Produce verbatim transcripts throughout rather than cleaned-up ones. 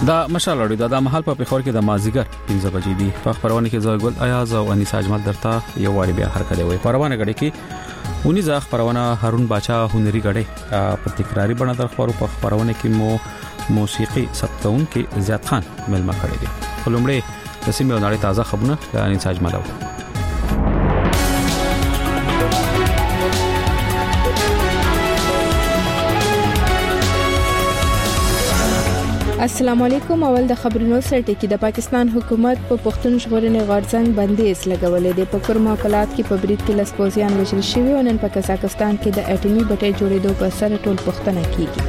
دا مشال اړیو دا محل په پیښور کې د مازیګر پنځه بجې دی په خبرونه کې زوی ګل ایاز او انیس اجمل درته یو وړي بیا حرکت دی پروانه غړي کې اونې ځخ خبرونه هارون باچا هنري غړي په تکراری بڼه در خبرو په خبرونه کې مو موسیقي ثبتون کې زیات خان ملما کړی دی خلومړي د سیمه نړۍ تازه خبرونه د انیس اجمل او السلام علیکم. اول د خبرونو سرټی کې د پاکستان حکومت په پښتون ژغورنې غورځنګ بندیز لګولې د پکور موکلات کې په برید کې لسپوزیان وژل شوی او نن په کزاکستان کې د اټومي بټۍ جوړېدو په سر ټول پښتنه کیږي.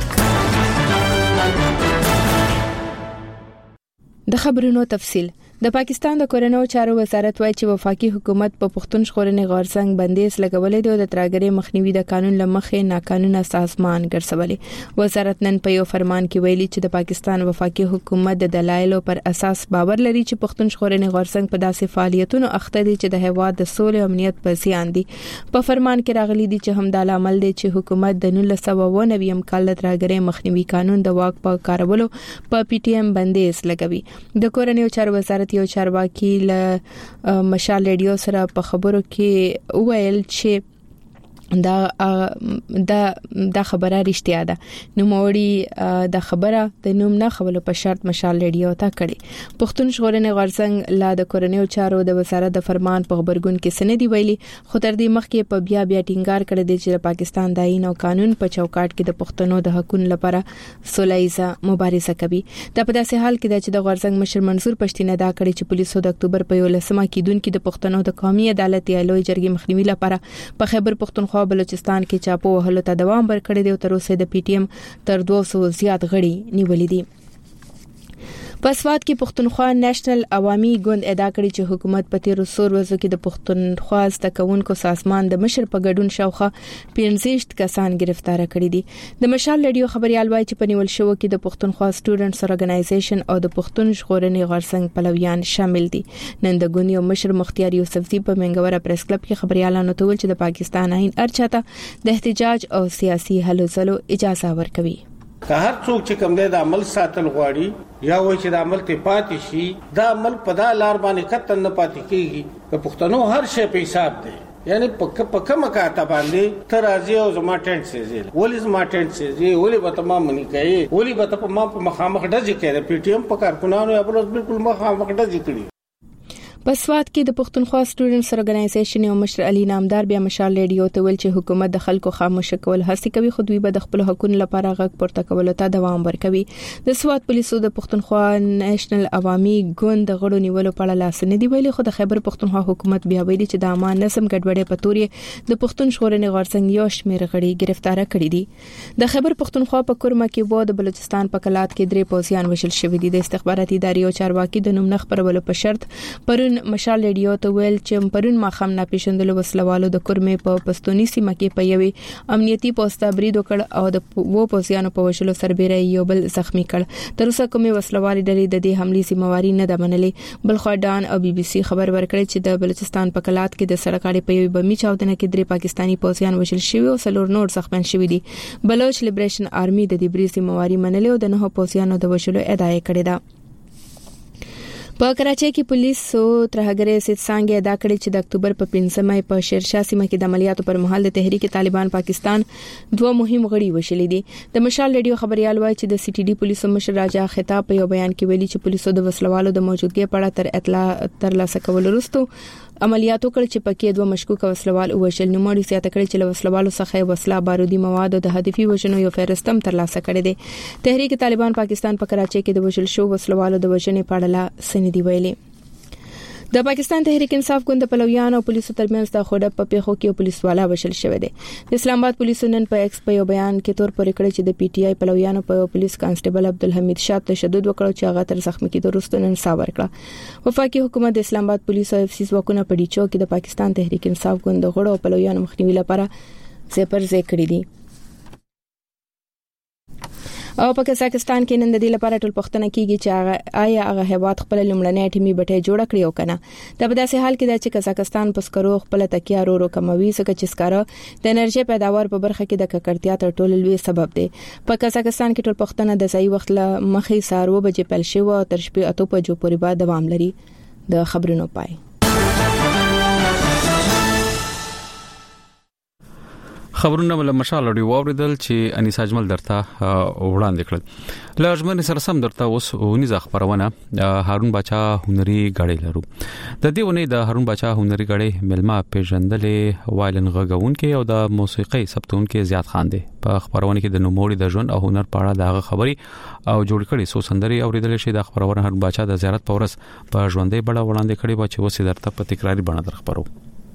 د خبرونو تفصیل. د پاکستان د کورنیو چارو وزارت وايي چې وفاقي حکومت په پښتون ژغورنې غورځنګ بندیز لګولې دی او د ترګری مخنیوي د قانون لمخې ناقانونه سازمان ګرځولې. وزارت نن په یو فرمان کې ویلي چې د پاکستان وفاقي حکومت د دلایلو پر اساس باور لري چې پښتون ژغورنې غورځنګ په داسې فعالیتونو اخته دي چې د هیواد د سولې او امنیت په زیان دي. په فرمان کې راغلي دي چې همدا عمل دی چې حکومت د نولس سوه اوه نوي کال د ترګری مخنیوي قانون د واک په کارولو په پی ټی ایم بندیز لګوي. د کورنیو چارو وزارت یو چارواکي له مشال ریډیو سره په خبرو کې ویل چې دا دا د خبره رښتیا ده. نو موري د خبره د نوم نه خبرو په شرط مشال ریډیو ته کړي. پښتون ژغورنې غورځنګ لا د کورنیو چارو د وزارت د فرمان په خبرګون کې سندې ویلي خو تر دې مخکې په بیا بیا ټینګار کړی دی چې پاکستان د آئین او قانون په چوکاټ کې د پښتنو د حقوقو لپاره سولهیزه مبارزه کوي. دا په داسې حال کې چې د غورځنګ مشر منصور پښتين ادا کړی چې پولیسو د اکتوبر په یولسمه کې دونکو د پښتنو د قومي عدالت یا لوی جرګې مخنیوي لپاره په خیبر پښتونخوا بلوچستان کې چاپو وهلو ته دوام ورکړی دی او تر اوسه د پی ټی ایم تر دوه سوه زیات غړي نیولې دي. په سواد کې پښتونخوا نېشنل عوامي ګوند ادا کړی چې حکومت په تیر څو ورځو کې د پښتونخوا ستکونکو سازمان د مشر په ګډون شاوخه پنځه کسان گرفتار کړي دي. د مشال ریډیو خبريال وایي چې په نیول شو کې د پښتونخوا سټوډنټس ارګنایزیشن او د پښتون ژغورنې غورځنګ پلویان شامل دي. نن د ګوند یو مشر مختیار یوسفزي په منګوره پریس کلب کې خبريالانو ته ویل چې د پاکستان آئین ارچاته د احتجاج او سیاسي هلو ځلو اجازه ورکوي. که هر څوک چې کوم دی د عمل ساتل غواړي یا وایي چې د عمل ته پاتې شي دا عمل په دا لار باندې کتن نه پاتې کیږي. که پښتنو هر شی په حساب دی یعنی په په کومه کاته باندې تر ازي او زما ټینټ سيزي ولې زما ټینټ سيزي ولې به تمام منی کوي ولې به ته ما په مخامخ ډزې کوي. پی ټی ایم په کارکونانو یا بل بالکل مخامخ ډزې کړي. په سواد کې د پښتونخوا سټوډنټس ارګنایزیشن او مشر علي نامدار بیا مشال ریډیو ته ویل چې حکومت د خلکو خاموش کول هڅه کوي خو دوی به د خپل حقوقو لپاره غږ پورته کولو ته دوام ورکوي. د سواد پولیسو د پښتونخوا نېشنل عوامي ګوند د غړو نیولو په اړه لاس نه دی ویلي خو د خیبر پښتونخوا حکومت بیا ویلي چې د امان نظم ګډوډي په تورې د پښتون ژغورنې غورځنګ یو شمېر غړي گرفتار کړي دي. د خیبر پښتونخوا په کورما کې وو د بلوچستان په کلات کې درې پوزیان وشل شوی دي. د استخباراتي ادارې او چارواکي د نوم نه خبرولو په شرط پرون مشال ریډیو ته ویل چې پرون ماخام ناپېژندلو وسلوالو د کورمې په پښتوني سیمه کې په یوې امنیتي پوسټه برید وکړ او د وو پوزیانو په وشلو سربېره یو بل زخمی کړ. تر اوسه کومې وسلوالې ډلې د دې حملې ذمہواری نه ده منلې. بل خو ډان او بي بي سي خبر ورکړي چې د بلوچستان په کلات کې د سړک اړې په یوې بمي چاودنه کې درې پاکستانی پوزیان وشل شوی او څلور نور زخمیان شوی دي. بلوچ لیبریشن آرمي د دې برید ذمہواری منلې او د نه پوزیانو د وشلو ادعا کړې ده. په کراچۍ کې پولیسو ترهګرې سید څنګه ادا کړی چې د اکتوبر په پنځمه په شیرشاه سیمه کې د عملیاتو پر مهال د تحریک طالبان پاکستان دوه مهم غړي وشلې دي. د مشال ریډیو خبريال وایي چې د سی ټي ډي پولیسو مشر راجا خطاب په یو بیان کې ویلي چې پولیسو د وسلوالو د موجودګۍ په اړه تر اطلاع ترلاسه کول وروسته عملیاتو کړ چې پکې دوه مشکوک وسلوال وشل. نو مړي سیاته کړی چې وسلوالو څخه وسله بارودي مواد او د هدفي وژنو یو فهرستم ترلاسه کړی دی. تحریک طالبان پاکستان په کراچۍ کې د وشل شو وسلوالو د وژنې په اړه سندې ویلي. د پاکستان تحریک انصاف ګوند پلویان او پولیسو ترمنځ د خوډه په پیښو کې پولیسوالا وشل شوی دی. د اسلام آباد پولیسو نن په ایکس په یو بیان کې تور پورې کړی چې د پی ټی آی پلویانو په پولیس کانسټیبل عبدالحمید شاه تشدد وکړ چې هغه تر زخمی کېدو وروسته نن سا ورکړه. وفاقي حکومت د اسلام آباد پولیسو او اف سی ځواکونو په ډیچو کې د پاکستان تحریک انصاف ګوند غړو او پلویانو مخنیوي لپاره ځپر ځای کړی دي. او په کزاکستان کې نن د دې لپاره ټول پښتنه کیږي چې آیا هغه هیواد خپل لمړنۍ ټیمي بټه جوړ کړی او کنه. دا په داسې حال کې دا چې کزاکستان په سکرو خپل تکیه ورو کموي څخه چې سکاره د انرژي پیداوار په برخه کې د ککړتیا تر ټولو لوی سبب دی. په کزاکستان کې ټول پښتنه د ځای وخت له مخې سارو بجې پل شو او تر شپې اته بجو پورې بعد دوام لري. د خبرونو پای خبرونه ول مشال اوري ووردل چې انیس اجمل درته وړاندې کړل. لازمن سره سم درته اوس ونیزه خبرونه هارون باچا هنري غړې لرو. د دې ونې د هارون باچا هنري غړې ملما پیژندلې وایلن غږون کې او د موسیقي سبتون کې زیات خان دي. په خبرونه کې د نوموړي د ژوند او هنر په اړه دغه خبري او جوړ کړي سو سندري اوریدل شي. د خبرونه هارون باچا د زیارت پورس په ژوندۍ بڑا وړاندې کړي و چې وسې درته په تکراری بڼه در خبرو.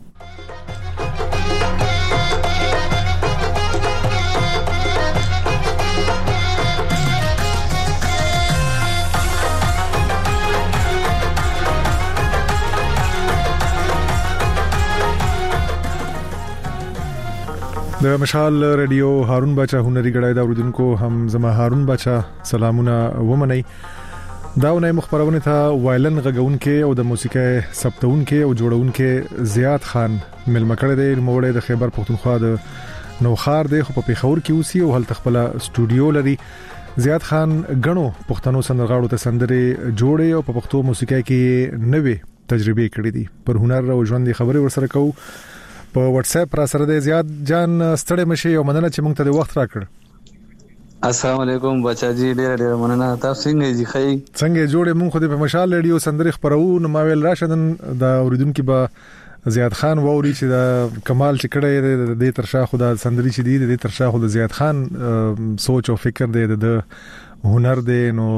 د مشال رادیو هارون باچا هنري غړای دا اوریدونکو هم زما هارون باچا سلامونه ومني. داونه مخبرونه ته وایلن غږون کې او د موسیقي سبتون کې او جوړون کې زیات خان ملمکړه د موړې د خیبر پختونخوا د نوخار د خو په پیښور کې اوسي او هل تخپل استودیو لري. زیات خان غنو پښتنو سندرغاړو ته سندري جوړي او په پښتو موسیقي کې نوې تجربه کړې دي. پر هنر او ژوند خبرې ورسره کوو. په واتس اپ را سره د زیات جان ستړي مشي او مننه چې موږ ته د وخت راکړ. السلام علیکم بچا جی ډیر ډیر مننه. تاسو څنګه جی خی څنګه جوړې مونږ خو د مشال رادیو سندري خبرو نو ما ویل راشدن د اوریدونکو به زیات خان ووري چې د کمال چې کړه د ترشا خدا سندري چې دی د ترشا خدا زیات خان سوچ او فکر دی د هنر دی نو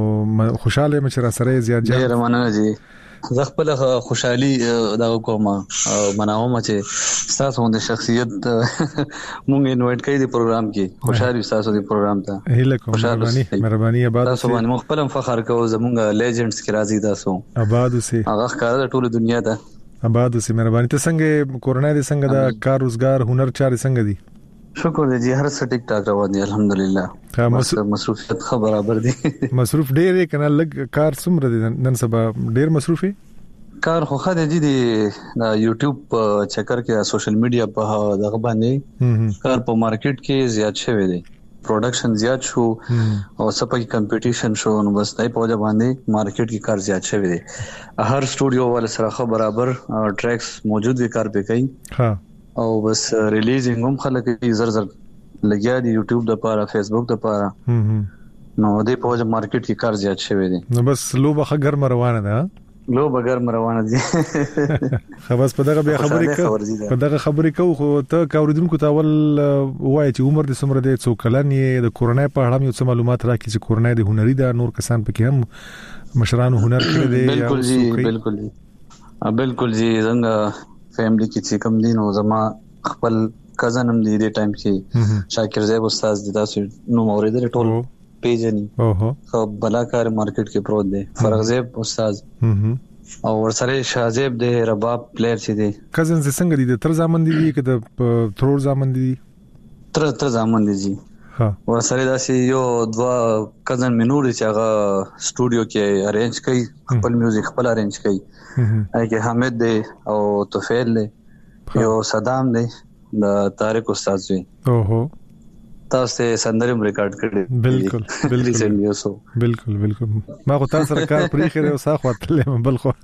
خوشاله مې چې را سره زیات جان ډیر مننه جی. زه خپل خوشحالي دا کوم مناوم چې تاسو د شخصیت مونږ انوایټ کړی دی پروګرام کې. خوشحالي تاسو دی پروګرام ته هله کوم مهرباني مهرباني آباد تاسو باندې مخبل فخر کوو زمونږ لیجنډز کې راځي تاسو آباد سي هغه ښکار د ټوله دنیا ته آباد سي. مهرباني ته څنګه کورونا دي څنګه دا کار روزګار هنر چاري څنګه دي؟ شکر دی جی هر څه ټیک ټاک روان دي الحمدلله. مصروفیت خبر برابر دي. مصروف ډیر کنه لګ کار څومره دي نن سبا ډیر مصروفي کار خو خاله دي د یوټیوب چکر کې سوشل میډیا په دغه باندې کار په مارکیټ کې زیات شوی دی. پروډکشن زیات شو او سپک کمپټیشن شو نو بس دای په وجه باندې مارکیټ کې کار زیات شوی دی. هر سټوډیو ول سره خبر برابر ټریکس موجود وي کار به کوي. ها او بس ریلیزینګ هم خلک زر زر لګیا دي یوټیوب د پاره فیسبوک د پاره نو د په وجه مارکیټ کې کار زیات شوی دی. نو بس لوبه خګر روانه ده لو بغیر روانه دي. خلاص په دغه بیا خبرې کو په دغه خبرې کو خو ته کاوریدونکو ته ول وای چې عمر د سمره د څو کلن یې د کورونا په اړه یو څه معلومات راکړي چې کورونا د هنري دا نور کسان پکې هم مشرانو هنر کړی دی. بالکل جی بالکل جی بالکل جی څنګه فیملی کې چې کم دین او زما خپل کزن هم دی د ټایم کې شاکر زیب استاد د تاسو نو اوریدل ټول پیجنی او بلاکار مارکیټ کې پروت دی. فرغ زیب استاد او ورسره شازیب د رباب پلیئر چې دی. کزن څنګه دي تر ځامن دي کې د ترور ځامن دي تر تر ځامن دي جی. ها ورسره داسې یو دوا کزن منور چې هغه سټوډیو کې ارینج کوي خپل میوزیک خپل ارینج کوي. اګه حمید دی او توفیل دی یو صدام دی د طارق استاد وی. اوهو تاسو سندرم ریکارډ کړی. بالکل بالکل بالکل بالکل ما خو تاسو سره کار پرې خره او ساخ وتلې بل خو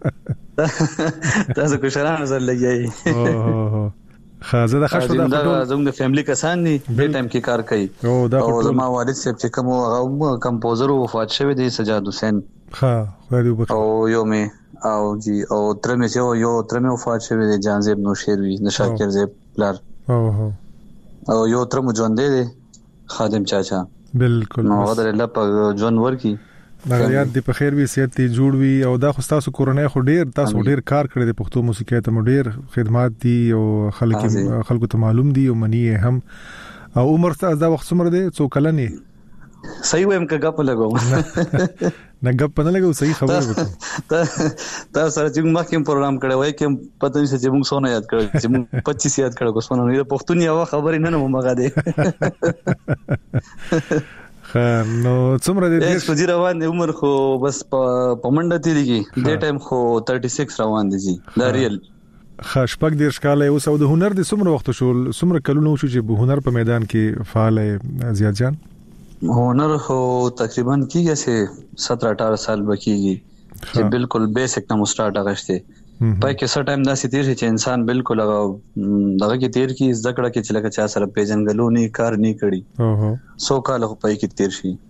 تاسو کو شران زل لګي. اوه خازه د خښو د زموږ د فیملی کسان دي په ټایم کې کار کوي. او زما والد صاحب چې کوم هغه کمپوزر وفات شوی دی سجاد حسین. ها خو دې وبخښه. او یو می او جی او ترمه یو یو ترمه وفات شوی دی جان زیب نوشیروی نشاکر زیب پلار. اوه او یو ترمه ژوند دی خادم چاچا. بالکل نو غدر الله په ژوند ورکی دا یاد دی په خیر وي صحت دی جوړ وي او دا خو تاسو کورونا خو ډیر تاسو ډیر کار کړی دی پښتو موسیقي ته ډیر خدمات دي او خلک خلکو ته معلوم دي او منی هم او عمر تاسو دا وخت څومره دی څو کلن یې؟ صحیح وایم که غپ لګوم نه غپ نه لګو صحیح خبره وکړه. تا سره چې موږ کوم پروګرام کړی وای کوم پته نشته چې موږ څونه یاد کړو چې موږ پچیس یاد کړو کو څونه نه پښتون یو خبرې نه نه مګه دی. نو څومره دې اس کو جی روان دي عمر خو بس په منډه تیریږي د ټایم خو36 روان دي جی دا ریل خشپک دیر شکاله اوس او د هنر د څومره وخت شو څومره کلونه شو چې په هنر په میدان کې فعال زیات جان هنر خو تقریبا کیږي چې سترہ اٹھارہ سال بکیږي چې بالکل بیسیک نه مستارټ اغشته پای کې سر ټایم داسې تیر شي چې انسان بالکل هغه دغه کې تیر کی ذکر کې چې لکه چا سره پیژنګلو نه کار نه کړي اوه سو کال خو پای کې تیر شي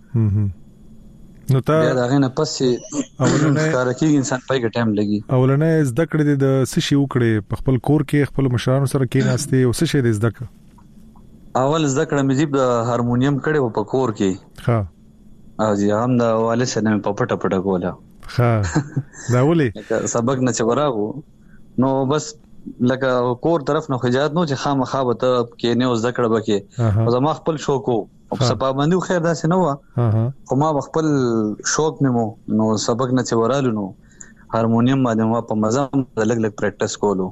نو تا دا غنه پسې اولنې کار کې انسان پای کې ټایم لګي اولنې زده کړې د سشي وکړې په خپل کور کې خپل مشرانو سره کې ناشته او سشي د زده کړ اول زده کړم مې د هارمونیم کړې په کور کې ها او زه هم د والد سره په پټه پټه کوله ها دا ولې سبق نه چوراغو نو بس لکه کور طرف نه خجات نو چې خامخا به ته کې نه وز ذکر بکې او زما خپل شوق او سبا باندې خیر داسې نه و خو ما خپل شوق مې مو نو سبق نه چورالو نو هارمونیم باندې ما په مزه لګ لګ پریکټیس کولو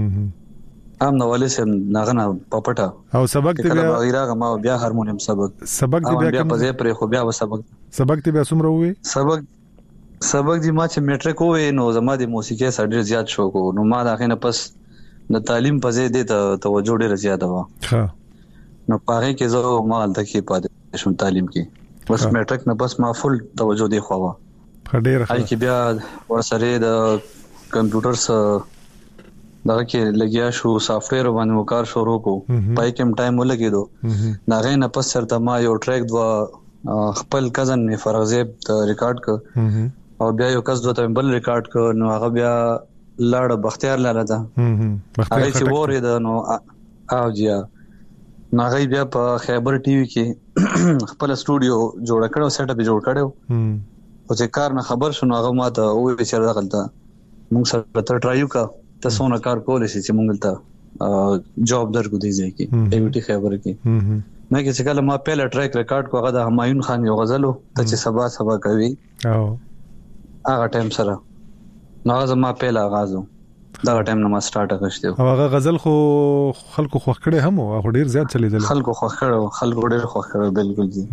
هم نو ولې سم نغنه پپټه او سبق ته بیا غیره ما بیا هارمونیم سبق سبق ته بیا په ځای پر خو بیا سبق سبق ته بیا څومره وې سبق سبق دی ما چې میټریک وې نو زما د موسیقي سره ډیر زیات شوق و نو ما دا غینه پس د تعلیم په ځای د توجه ډیر زیات و ها نو پاره کې زه ما د کې پاتې شوم تعلیم کې بس میټریک نه بس ما فل توجه دی خو وا ډیر هاي کې بیا ورسره د کمپیوټر سره دا کې لګیا شو سافټویر باندې وکړ شروع کو پای کې ټایم ولګیدو دا غینه پس سره ما یو ټریک دوا خپل کزن می فرغزیب ته ریکارډ ک او بیا یو کس دوته بل ریکارډ ک نو هغه بیا لاړ بختیار لاله ده هغه چې وره ده نو او جیا هغه بیا په خیبر ټي وي کې خپل سټوډیو جوړ کړو سیټ اپ جوړ کړو او چې کار نه خبر شونه هغه ماته وې چې راغلته موږ سره تر ټرایو کا تاسو نه کار کولای شئ چې موږ ته جاب درکو دی ځکه ای وی ټي خیبر کې مې چې کله ما پهلا ټریک ریکارډ کو هغه د همایون خان یو غزلو ته چې سبا سبا کوي او هغه ټایم سره نو زما پهلا آغاز دا ټایم نه ما سٹارټ کړشته او هغه غزل خو خلکو خوښ کړي هم او ډیر زیات چلیدل خلکو خوښ کړي خلکو ډیر خوښ کړي بالکل جی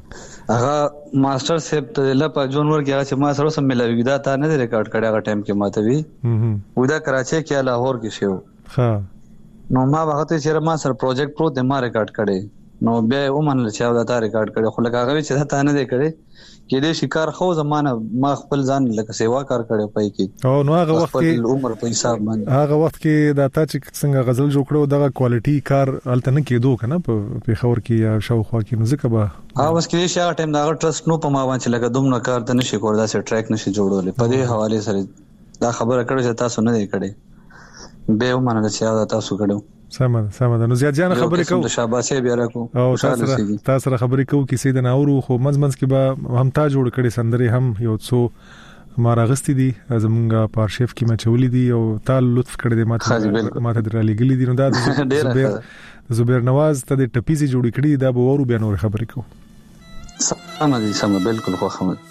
هغه ماستر صاحب ته لپاره جون ورګه چې ما سره سم ملوي دا تا نه ریکارډ کړي هغه ټایم کې ماته وی ودا کراچي کې لاهور کې شو ها نو ما هغه ته چې ما سره پروجیکټ پرو د ما ریکارډ کړي نو بیا ومنل چې دا تا ریکارډ کړي خو لکه هغه چې تا نه دی کړي کې دې شکار خو زمانہ ما خپل ځان لکه سیوا کار کړي پای کې او نو هغه وخت کې عمر په حساب باندې هغه وخت کې دا تا چې څنګه غزل جوړ کړو دغه کوالټي کار الته نه کېدو کنه په خبر کې یا شاوخوا کې نو ځکه به ها اوس کې شي ټایم دا ټرست نو په ما باندې لکه دومره کار ته نشي کول دا سه ټریک نشي جوړول په دې حواله سره دا خبره کړو چې تاسو نه دی کړي به ومنل چې دا تاسو کړو سم سم دا نو زیات جان خبرې کوو شاباسه بیا راکو او تاسو تاسو خبرې کوو کې سید ناورو خو منځ کې به هم تا جوړ کړي سندري هم یو څو ما راغستې دي زمونږ په ارشیف کې ما چولې دي او تال لطف کړی دي ماته ماته درالي ګلې دي نو دا زبیر زبیر نواز ته د ټپیزي جوړ کړي دا به ورو بیا نور خبرې کوو سم دي سم بالکل خو خمد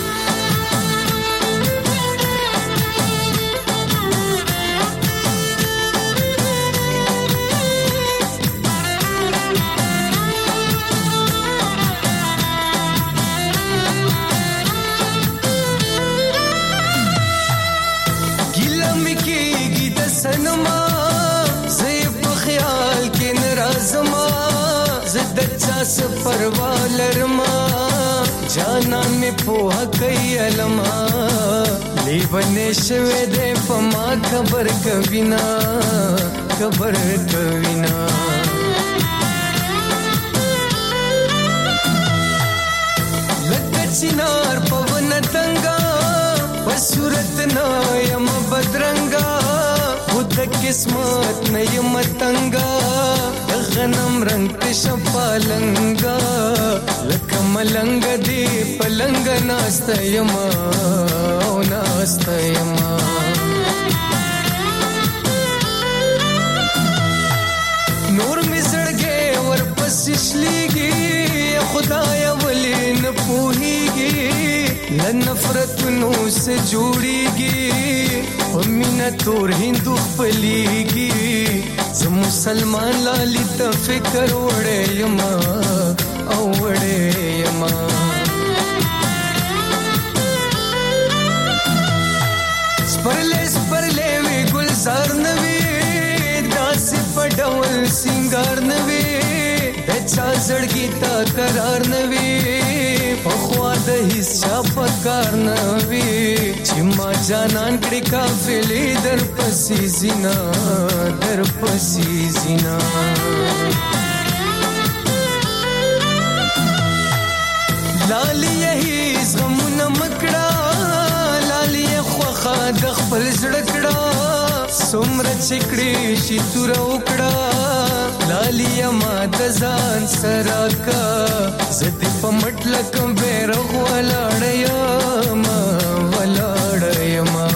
پروالرما جانا می پوها کوي علما لیونه شوه دې پما خبر کوینا خبر کوینا لکه چنار پون تنگا پسورت نا یم بدرنگا خود قسمت نه یم تنگا غنم رنگ شپالنگا لکه ملنګ دی پلنګ ناستیما او ناستیما نور می زړګي ورپس شليږي خدایا ولې نه پوهیږي ل نفرت نو سے جوړیږي او مینا تور هندو خپلېږي زه مسلمان لالی ته فکر وړې یما اوړې یما سپرلې سپرلې وی ګلزار نوي داسې پډول سنگار نوي د چا زړګي تا قرار نوي په خوا د هیڅ چا پکار نوي چې ما جانان کړي قافلې در پسې زینا در پسې زینا لالی یهی غمونه مکړه لالی خوخه د خپل زړه کړه څومره چکړې شي تور وکړه لالی ما د ځان سره کا زدي په مټلک بیرغ ولاړ ما ولاړ ما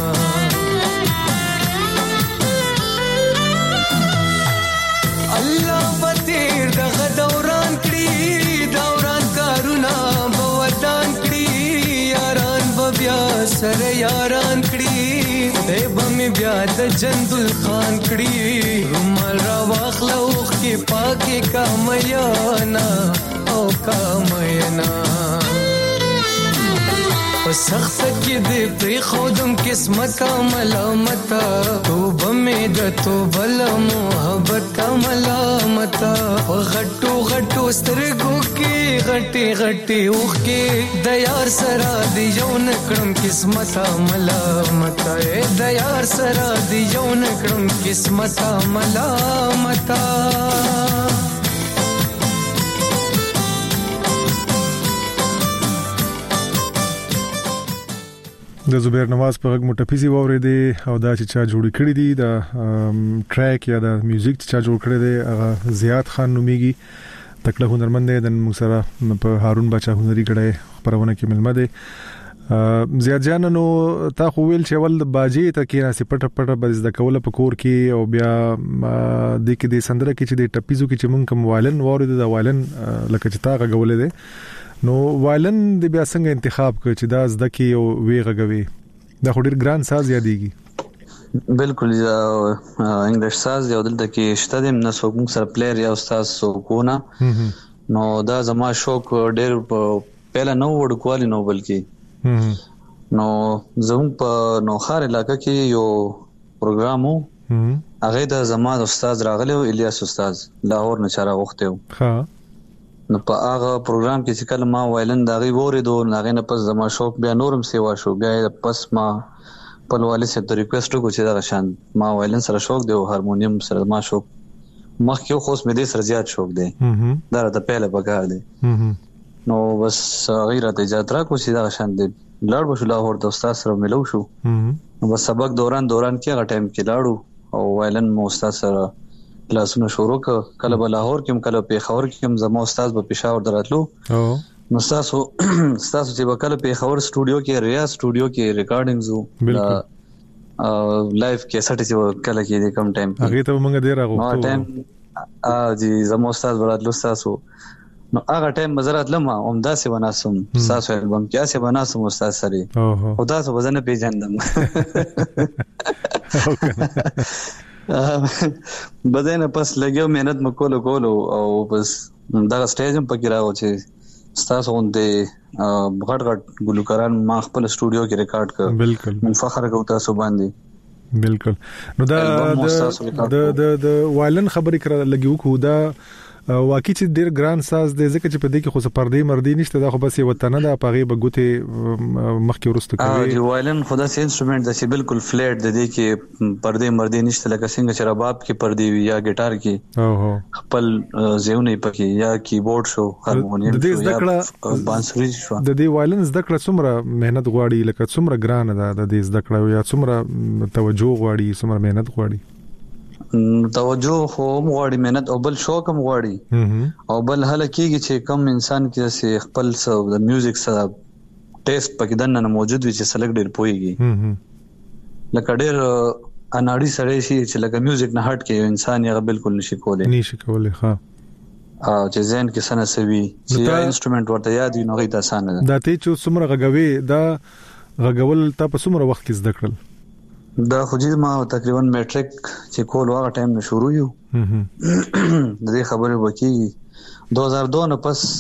الله بتیر دغه دوران کړی دوران کارونا بودان کړی یاران بیا سره یاران کړی دیبه می بیا د جندل خان کړی رومال را واخلوخ کې پاکي کامیانا او کامیانا سخت کې دې پری خودم قسمت ملامت توبه مې د توبه له محبت ملامت غټو غټو سترګو کې غټي غټي اوخ کې د یار سره دی یو نکړم قسمت ملامت د یار سره دی یو نکړم قسمت ملامت د زبیر نواز په غږ مټفیزي وورېدې او دا چې چا جوړ کړی دی د ټریک یا د میوزیک چې چا جوړ کړی دی هغه زیات خان نوميږي تکړه هنرمند دی د موسره په هارون بچا هنري کړه خبرونه کې ملمه دی زیات جان نو تا خو ویل چې ول باجی ته کې نه سپټ پټ بز د کوله په کور کې او بیا د کې د سندره کې چې د ټپیزو کې چې مونږ کوم وایلن وورید د وایلن لکه چې تا غولې دی نو وایلن د بیا څنګه انتخاب کړ چې دا زده کې او وی غږوي دا خو ډیر ګران ساز یادېږي بالکل انګلیش ساز یو دلته کې شته د نسوک سره پلیئر یا استاد سوکونه نو دا زما شوق ډیر پهلا نو وډ کوالی نو بلکې نو زموږ په نوخار علاقې کې یو پروګرامو هغه د زما استاد راغلی او الیاس استاد لاهور نه چاره وخته ها نو په هغه پروګرام کې چې کله ما وایلن داغي وریدو هغه نه پس زما شوق بیا نورم سیوا شو بیا پس ما په والي سره د ریکوست کو چې دا شان ما وایلن سره شوق دی او هارمونیم سره ما شوق مخکې خو اوس مې دې سره زیات شوق دی دا راته پهله بګار دی نو بس غیرت اجازه را کو چې دا شان دی لړ بشو لاهور د استاد سره ملو شو نو بس سبق دوران دوران کې هغه ټایم کې لاړو او وایلن مو استاد سره کلاسونه شروع ک کله په لاهور کې کله په خاور کې هم زمو استاد په پېښور دراتلو نو تاسو تاسو چې وکاله په خاور سټوډیو کې ریاض سټوډیو کې ریکارډینګز وو لایف کې سټ چې کله کې د کم ټایم هغه ته موږ ډیر راغو نو ټایم ا جی زمو استاد دراتلو تاسو نو هغه ټایم مزرات لمه عمدا سي وناسم تاسو البم کې اسه وناسم استاد سره او تاسو وزن پیژندم بدنه پس لګیو مهنت مکول کولو او بس دا سټیج هم پکې راو چې تاسو غونډه غټ غټ ګلوکاران ما خپل سټوډیو کې ریکارډ کړ بالکل من فخر کوم تاسو باندې بالکل نو دا د د د وایلن خبرې کړه لګیو کو دا واقعي چې ډیر ګران ساز دی ځکه چې په دې کې خو پردې مردي نشته دا خو بس یو وطن ده پغه بغوته مخکې ورسته کوي ا وایلن خدا سي انسټرومنت د چې بالکل فلیټ د دې کې پردې مردي نشته لکه څنګه چې رباب کې پردې وي یا ګټار کې اوه خپل زیونه پکې یا کیبورډ شو هارمونیم شو یا بانسری شو د دې وایلن زده کړه څومره مهنت غواړي لکه څومره ګران ده د دې زده کړه یا څومره توجه غواړي څومره مهنت غواړي توجه خو غواړي مهنت او بل شوق هم غواړي او بل هله کېږي چې کم انسان کې خپل څه د میوزیک سره ټیسټ پکې دنه موجود وي چې سلیکټ ډیر پويږي لکه ډیر اناړي سره شي چې لکه میوزیک نه هټ کې انسان یې بالکل نشي کولای نشي کولای ها او چې ځین کې سن سوي چې انسټرومنت ورته یاد وي نو غي آسان ده دا ته چې څومره غږوي دا غږول تا په څومره وخت کې زده کړل دا خو چې ما تقریبا میټریک چې کول واغه ټایم نه شروع یو د دې خبرې وکي دو هزار دو نه پس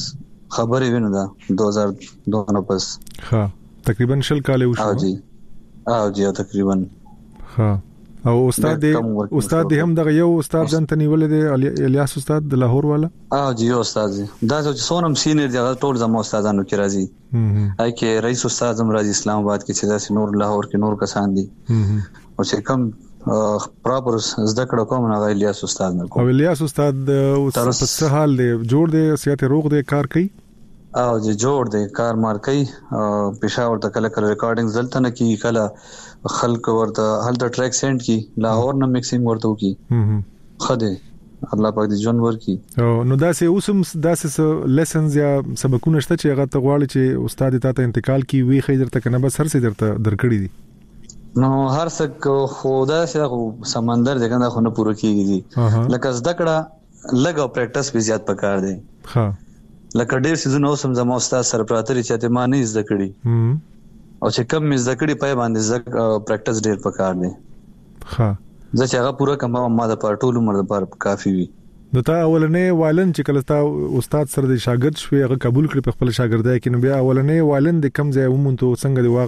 خبرې وینم دا دو هزار دو نه پس ها تقریبا شل کال وشو او جی او جی تقریبا ها او استاد دې استاد دې هم دغه یو استاد ځان ته نیولې دی الیاس استاد د لاهور والا او جی استاد دا چې سونم سینیر دی ټول زمو استادانو کې راځي اې کې رئیس استاد زم راځي اسلام آباد کې چې دا نور لاهور کې نور کسان دي او چې کوم پراپر زده کړه کوم نه الیاس استاد نه کوم او الیاس استاد اوس په څه حال دی جوړ دی صحت روغ دی کار کوي او جی جوړ دی کار مار کوي پېښور ته کله کله ریکارډینګ زلته نه کی کله خلک ورته هلته ټریک سند کی لاهور نه میکسینګ ورته کی خده الله پاک دې جون ورکی او نو دا سه اوسم دا سه لیسنز یا سبقونه شته چې هغه ته غواړي چې استاد ته انتقال کی وی خیدر ته کنه بس هر څه درته درکړي دي نو هر څه خدا سره سمندر دغه نه خونه پوره کیږي لکه زده کړه لګو پریکټس به زیات پکار دی ها لکه ډیر سيزونه اوسم زمو استاد سره پراتري چې ته ما نه زده کړي او چې کم مزه کړي پای باندې زک پریکټس ډیر پکار دی ها ځکه هغه پوره کوم ما د پر ټول عمر لپاره کافي وي نو تا اولنې والن چې کله تا استاد سره د شاګرد شوی هغه قبول کړ په خپل شاګردای کې نو بیا اولنې والن د کم ځای ومنته څنګه دی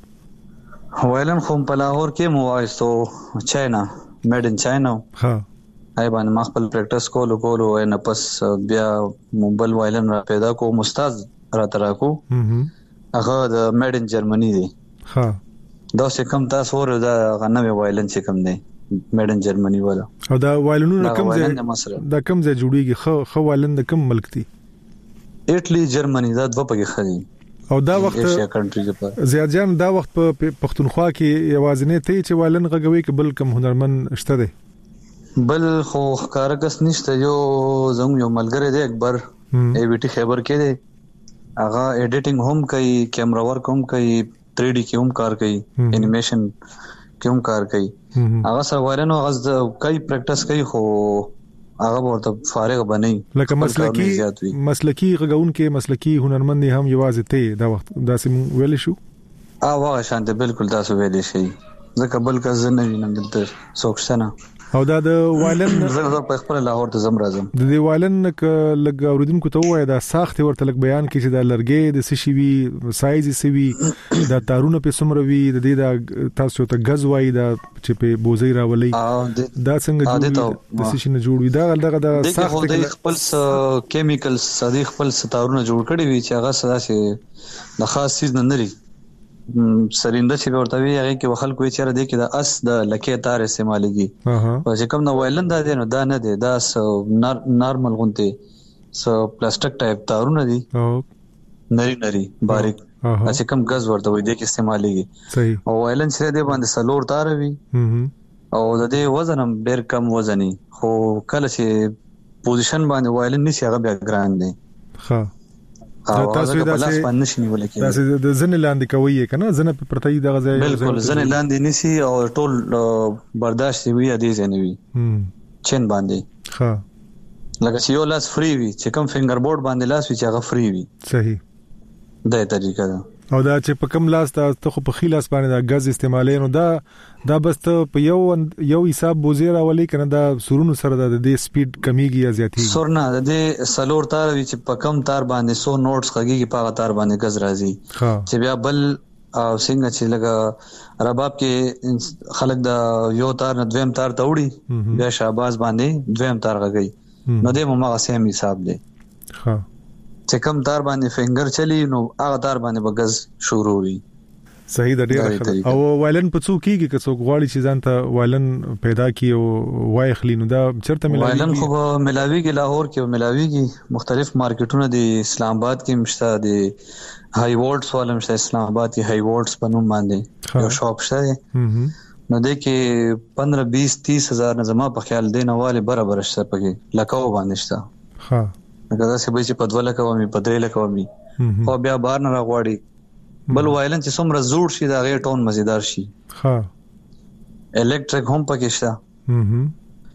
واغستو والن خو په لاهور کې مو وایستو چاینا میډ ان چاینا ها آی باندې ما خپل پریکټس کولو کولو نه پس بیا موبایل وایلن را پیدا کو استاد را تراکو هغه د میډ ان جرمنی دی ها دا څه کم تاسو ور دا غنوي وایلن چې کم دی میډ ان جرمنی والا او دا وایلنونه کم ځای دا کم ځای جوړیږي خو خو وایلن د کم ملک دی ایټلی جرمنی دا دوه پکې خدي او دا وخت ایشیا کنټری کې زیات جان دا وخت په پښتونخوا کې یوازینه ته چې وایلن غږوي کې بل کم هنرمن شته دی بل خو کارګس نشته یو زمو یو ملګری دی اکبر ای وی ټی خیبر کې دی هغه ایډیټینګ هم کوي کیمرا ورک هم کوي تھری ڈی کې هم کار کوي انیمیشن کې هم کار کوي هغه سره وایلنو هغه کوي پریکټس کوي خو هغه ورته فارغ بنئ لکه مسلکی مسلکی غږون کې مسلکی هنرمند هم یوازې ته دا وخت داسې ویل شو ا واه شانته بالکل تاسو ویل شي ځکه بل کا زنه وینم دلته سوکشنه او دا د وایلن زه په خپل لاهور ته زم راځم د دې وایلن لګ اوریدونکو ته وای دا ساخت ورته لګ بیان کړي چې دا لرګي د سشي وی سایز سوي دا تارونه په سمره وی د دې دا تاسو ته غز وای دا چې په بوزي راولي دا څنګه جوړ د سشي نه جوړ وي دا دغه د ساخت د خپل کیمیکل صدیق خپل ستارونه جوړ کړي وي چې هغه سره د خاص چیز نه نري سرینده چې ورته وی هغه کې وخل کوی چیرې دی کې د اس د لکې تار استعماليږي او چې کوم نو وایلن دا دی نو دا نه دی دا نارمل غونته سو پلاستیک ټایپ تارونه دي نری نری باریک چې کوم غاز ورته وی دی کې استعماليږي صحیح او وایلن چې دی باندې سلور تار وي او د دې وزن هم ډیر کم وزني خو کله چې پوزیشن باندې وایلن نشي هغه بیا ګران دی ها تاسو دا تاسو د زنه لاندې کوي کنه زنه په پرتای د غځای بالکل زنه لاندې نسی او ټول برداشت وي ادي زنه وي چین باندې ها لکه چې یو لاس فری وي چې کوم فینګر بورډ باندې لاس وي چې هغه فری وي صحیح دا طریقه ده او دا چې په کوم لاس ته خو په خیلاس باندې دا غاز استعمالین نو دا دا بس ته په یو یو حساب بوزیر اولی کنه دا سورونو سره د دې سپیډ کمیږي یا زیاتیږي سورنا د دې سلور تار وی چې په کم تار باندې سو نوټس خګيږي په تار باندې غز راځي چې بیا بل او څنګه چې لګا رباب کې خلک دا یو تار نه دویم تار ته وړي بیا شاباز باندې دویم تار غږي نو دې مو ما سیم حساب دی ها چې کم تار باندې فینګر چلی نو هغه تار باندې بغز شروع وي صحیح د ډیر او وایلن په څو کېږي که څوک غواړي چې ځان ته وایلن پیدا کړي او وای خلی نو دا چرته ملاوي وایلن خو ملاوي کې لاهور کې ملاوي کې مختلف مارکیټونه دي اسلام آباد کې مشته دي هاي وولټس والا مشته اسلام آباد کې هاي وولټس په نوم باندې یو شاپ شته نو د کې پندرہ بیس تیس هزار نه زما په خیال دی نواله برابر شته پکې لکاو باندې شته ها دا څه به چې په دوله کومي په درې لکومي خو بیا بار نه راغواړي بل وایلن چې څومره زوړ شي دا غیر ټون مزیدار شي ها الکتریک هم پکې شته هم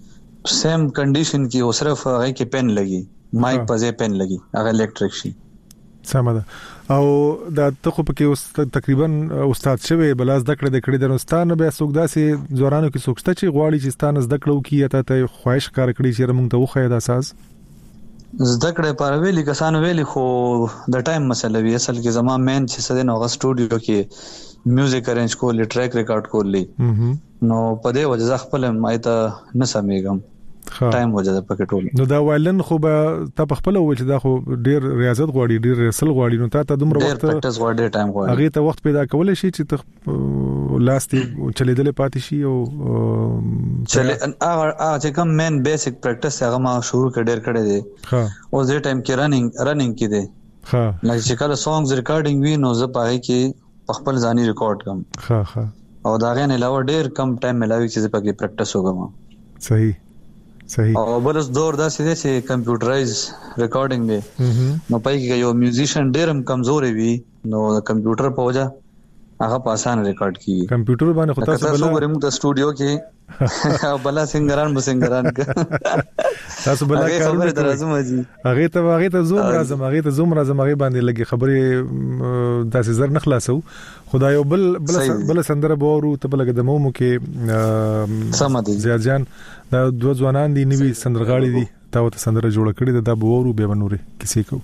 سیم کنډیشن کې او صرف هغه کې پن لګي مایک په ځای پن لګي هغه الکتریک شي سم ده او دا ته خو پکې تقریبا استاد شوی بلاز د کړه د کړه د استاد به څوک داسې زورانو کې څوک شته چې غواړي چې ستانه زده کړو کې یا ته خواهش کار کړی چې موږ ته وخی دا اساس زده کړې پر ویلي کسانو ویلي خو د ټایم مسله وی اصل کې زما مین چې سده نو غو سټوډیو کې میوزیک ارینج کولې ټریک ریکارډ کولې نو په دې وجه خپل مایته نه سمېږم ټایم وجه پکې ټول نو دا وایلن خو به تا په خپل وجه دا خو ډیر ریاضت غواړي ډیر رسل غواړي نو تا ته دومره وخت ډیر پریکټس غواړي ټایم غواړي هغه ته وخت پیدا کول شي چې ته لاستي چلیدل پاتې شي او چلې هغه چې کوم مین بیسیک پریکټس هغه ما شروع کړ ډیر کړی دی ها او زه ټایم کې رننګ رننګ کې دی ها لکه چې کله سانګز ریکارډینګ وی نو زه پاره کې خپل ځاني ریکارډ کوم ها ها او دا غن علاوه ډیر کم ټایم ملاوي چې زه پکې پریکټس وکم صحیح صحیح او بل دور دا سې چې کمپیوټرایز ریکارډینګ دی نو پای کې یو میوزیشن ډیرم کمزوري وي نو کمپیوټر په وجه هغه په آسان ریکارډ کیږي کمپیوټر باندې خو تاسو بل ورې موږ د سټوډیو کې او بل سنگران مو سنگران تاسو بل خبره درازم دي هغه ته هغه ته زوم راځم هغه ته زوم راځم هغه باندې لګي خبرې تاسو زر نه خلاصو خدای یو بل بل بل سندره بورو ته بل قدمو مو کې سم دي زیاد جان دا دوه ځوانان دي نوی سندرغاړي دي تا ته سندره جوړ کړی دا بورو به ونوري کسی کو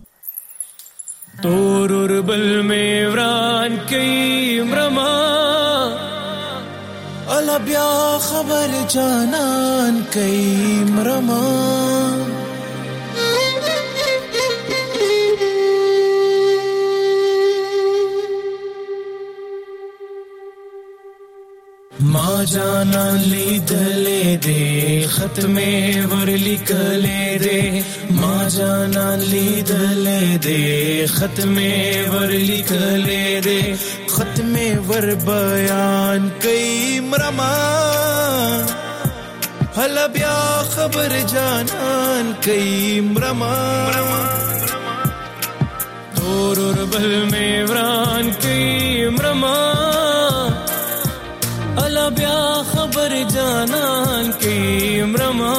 تور ور بل میں وران کئی مرما الا بیا خبر جانان کئی مرما ما جانا لیدلے دے ختمے ور لکلے دے ما جانا لیدلے دے ختمے ور لکلے دے ختمے ور بیان کئی مرما حل بیا خبر جانان کئی مرما تور اور بل میں وران کئی مرما الا بیا خبر جانان کی مرما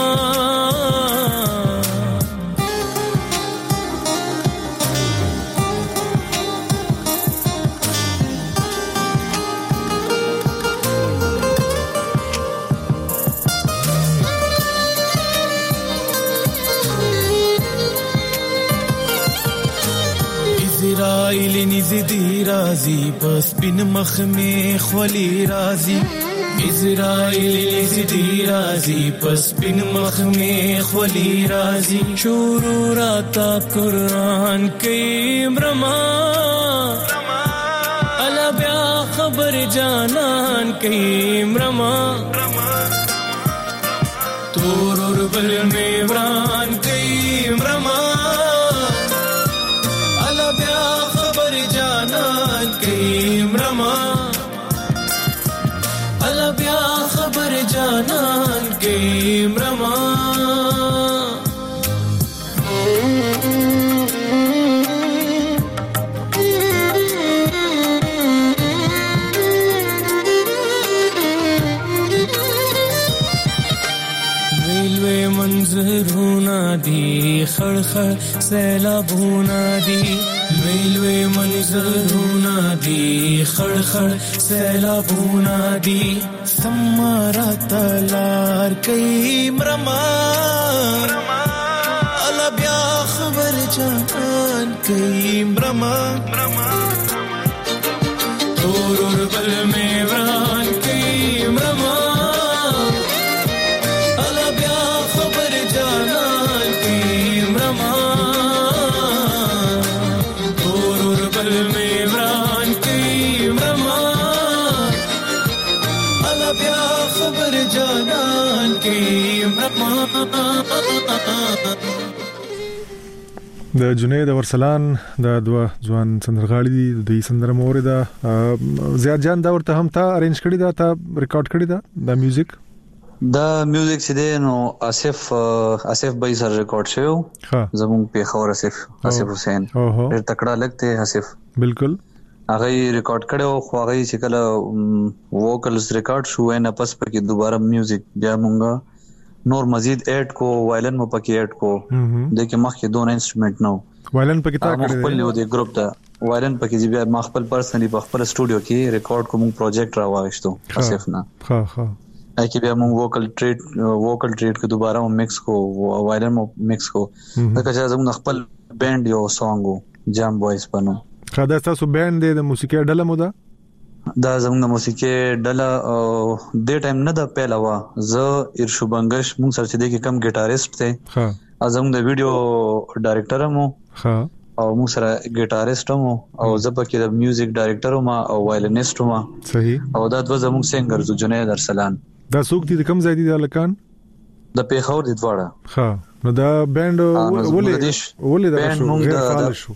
اسرائیل نزدی رازی پس بن مخ میں خلی رازی اسرائیل نزدی رازی پس بن مخ میں خلی رازی شروع راتا قرآن کی مرما الا بیا خبر جانان کی مرما تور اور بل میں وران کی مرما کی مرما الا بیا خبر جانان کی مرما ویلوے منظر ہونا دی خڑ خڑ سیلاب ہونا دی ویلوے منظر ہونا دی خڑ خڑ سیلاب ہونا دی سمارا تلار کئی مرما الا بیا خبر جانان کئی مرما تور اور بل میں وران کئی مرما الا بیا خبر جانان کئی مرما جانان کی مرما د جنید ورسلان د دوه ځوان سندرغاړي دي د سندره مورده زیاد جان دا ورته هم تا ارینج کړی دا تا ریکارډ کړی دا د میوزیک دا میوزیک چې دی نو اسف اسف بای سره ریکارډ شوی زمون په خور اسف اسف حسین ډېر تکړه لګته اسف بالکل هغه ریکارډ کړو خو هغه چې کله ووکلز ریکارډ شو نه پس پکې دوباره میوزیک بیا مونږه نور مزید ایڈ کو وایلن مو پکې ایڈ کو دغه مخکې دوه انسټرومنټ نو وایلن پکې تا کړی خپل یو دی ګروپ ته وایلن پکې بیا ما خپل پرسنلی په خپل سټوډیو کې ریکارډ کوم پروجیکټ راوښتو اسف نه ها ها کې بیا موږ ووکل ټریډ ووکل ټریډ کې دوباره مکس کو وایلن مکس کو دا که زموږ خپل بینډ یو سانګ جام بوایز پنو. خاصه تاسو بینډ د موسیقي ډله مو ده؟ دا زموږ موسیقي ډله د ټایم نه د پهلا وا ز ارشو بنگش موږ سره چې د کم ګټاریست ته ها ازم د ویډیو ډایرکټر مو ها او موږ سره ګټاریست مو او زپکه د میوزیک ډایرکټر مو او وایلنیست مو صحیح او دا د زموږ سنگر ز جنید ارسلان. دا څوک دي کوم ځای دي د لکان؟ د پیښور د دواړه. ها نو دا بینډ ولې ولې دا شو غیر فعال شو؟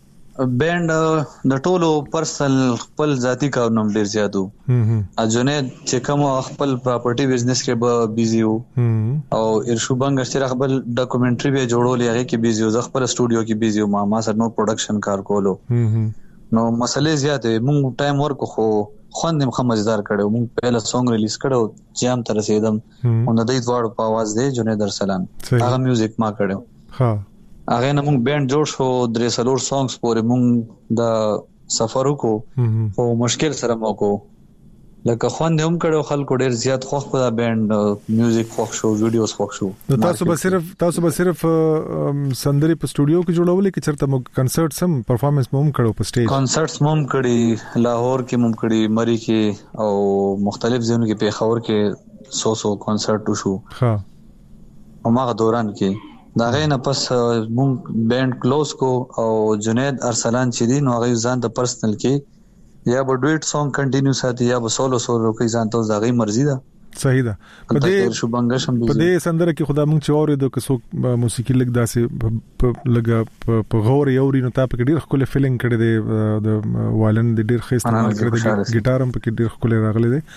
بینډ د ټولو پرسنل خپل ذاتی کارونو ډیر زیاتو. ا جنید چې کوم خپل پراپرټي بزنس کې به بيزي وو او ارشو بنگ چې خپل ډاکومنټري به جوړول هغه کې بيزي وو، خپل سټوډیو کې بيزي وو، ما ما سره نو پروډکشن کار کولو. نو مسلې زیاتې مونږ ټایم ورک خو خوندم خمزدار کړو. مونږ پهلا سونګ ریلیز کړو جام تر رسیدم او د دې دوړ په आवाज دی جنید ارسلان هغه میوزیک ما کړو. ها هغه نه مونږ بینډ جوړ شو درې سلور سانګز پورې مونږ د سفر وکړو خو مشکل سره مو کو لکه خوند هم کړو خلکو ډیر زیات خوښ په بینډ میوزیک خوښ شو ویډیوز خوښ شو. تاسو به صرف تاسو به صرف سندري په سټوډیو کې جوړولې کې چرته مو کنسرټ سم پرفارمنس مو هم کړو په سټیج؟ کنسرټس مو هم کړی لاهور کې مو کړی مری کې او مختلف ځایونو کې پیښور کې سو سو کنسرټ وشو. ها هماغه دوران کې دا غینه پس مونږ بینډ کلوز کو او جنید ارسلان چې دی نو هغه ځان د پرسنل کې یا به ډویټ سانګ کنټینیو ساتي یا به سولو سولو کوي ځان ته زغی مرزي ده. صحیح ده. په دې شوبنګ شم په دې سندره کې خدا مونږ چې اورې د کسو موسیقي لګ داسې لګ په غور یوري نو تاسو کې ډیر خپل فیلینګ کړی دی د وایلن د ډیر خسته استعمال کړی دی ګیټار هم په ډیر خپل راغلی دی.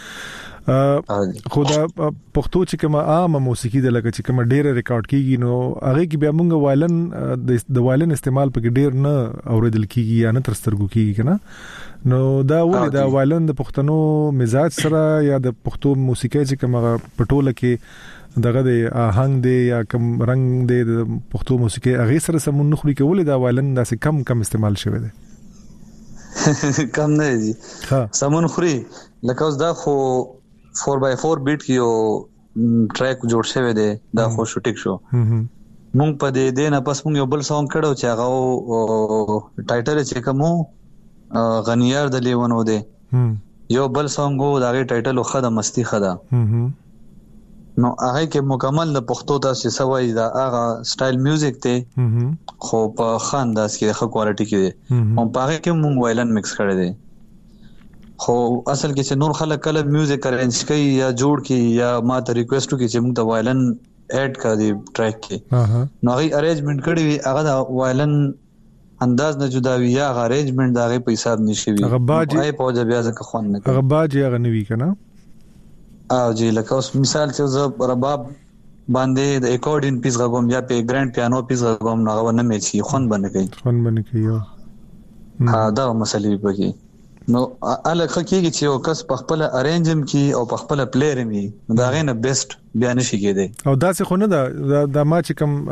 خدا پښتو چې کومه عامه موسیقي د لکه چې کومه ډیره ریکارډ کیږي نو هغه کې بیا موږ وایلن د وایلن استعمال پکې ډیر نه اوریدل کیږي یا نه ترسترګو کیږي کنه. نو دا ولې دا وایلن د پښتنو مزاج سره یا د پښتو موسیقي چې کومه پټوله کې دغه د آهنګ دی یا کوم رنگ دی د پښتو موسیقي هغه سره سمون نخري کولې دا وایلن داسې کم کم استعمال شوی دی؟ کم نه دی سمون خوري لکه اوس دا خو فور بای فور بیٹ کې یو ټریک جوړ شوی دی دا خو شوټینګ شو. مونږ په دې دینه پس مونږ یو بل سانګ کړو چې هغه ټایټل چې کومو غنیار د لیونو دی یو بل سانګ وو دا غي ټایټل خو د مستی خدا نو هغه کې مکمل د پښتو تاسو سوي دا هغه سټایل میوزیک ته خو په خانداس کې ښه کوالټي کې دی او په هغه کې مونږ وایلن مکس کړی دی. خو اصل کې چې نور خلک کله میوزیک ارینج کوي یا جوړ کوي یا ما ته ریکوست کوي چې موږ ته وایلن اډ کړي ټریک کې نو هغه ارینجمنت کړی وي هغه د وایلن انداز نه جدا وي یا هغه ارینجمنت دا غي په حساب نشي وي هغه باجی په وجه بیا ځکه خوان نه هغه باجی هغه نوي کنه او جی لکه اوس مثال چې ز رباب باندې د اکورډین پیس غوم یا په ګرانډ پیانو پیس غوم نه غو نه میچي خون باندې کوي خون باندې کوي ها دا مسلې بږي نو الکه کېږي چې یو کس په خپل ارینجم کې او په خپل پلیئر می دا غینه بیسټ بیان شي کېده او دا څه خو نه دا د ما چې کوم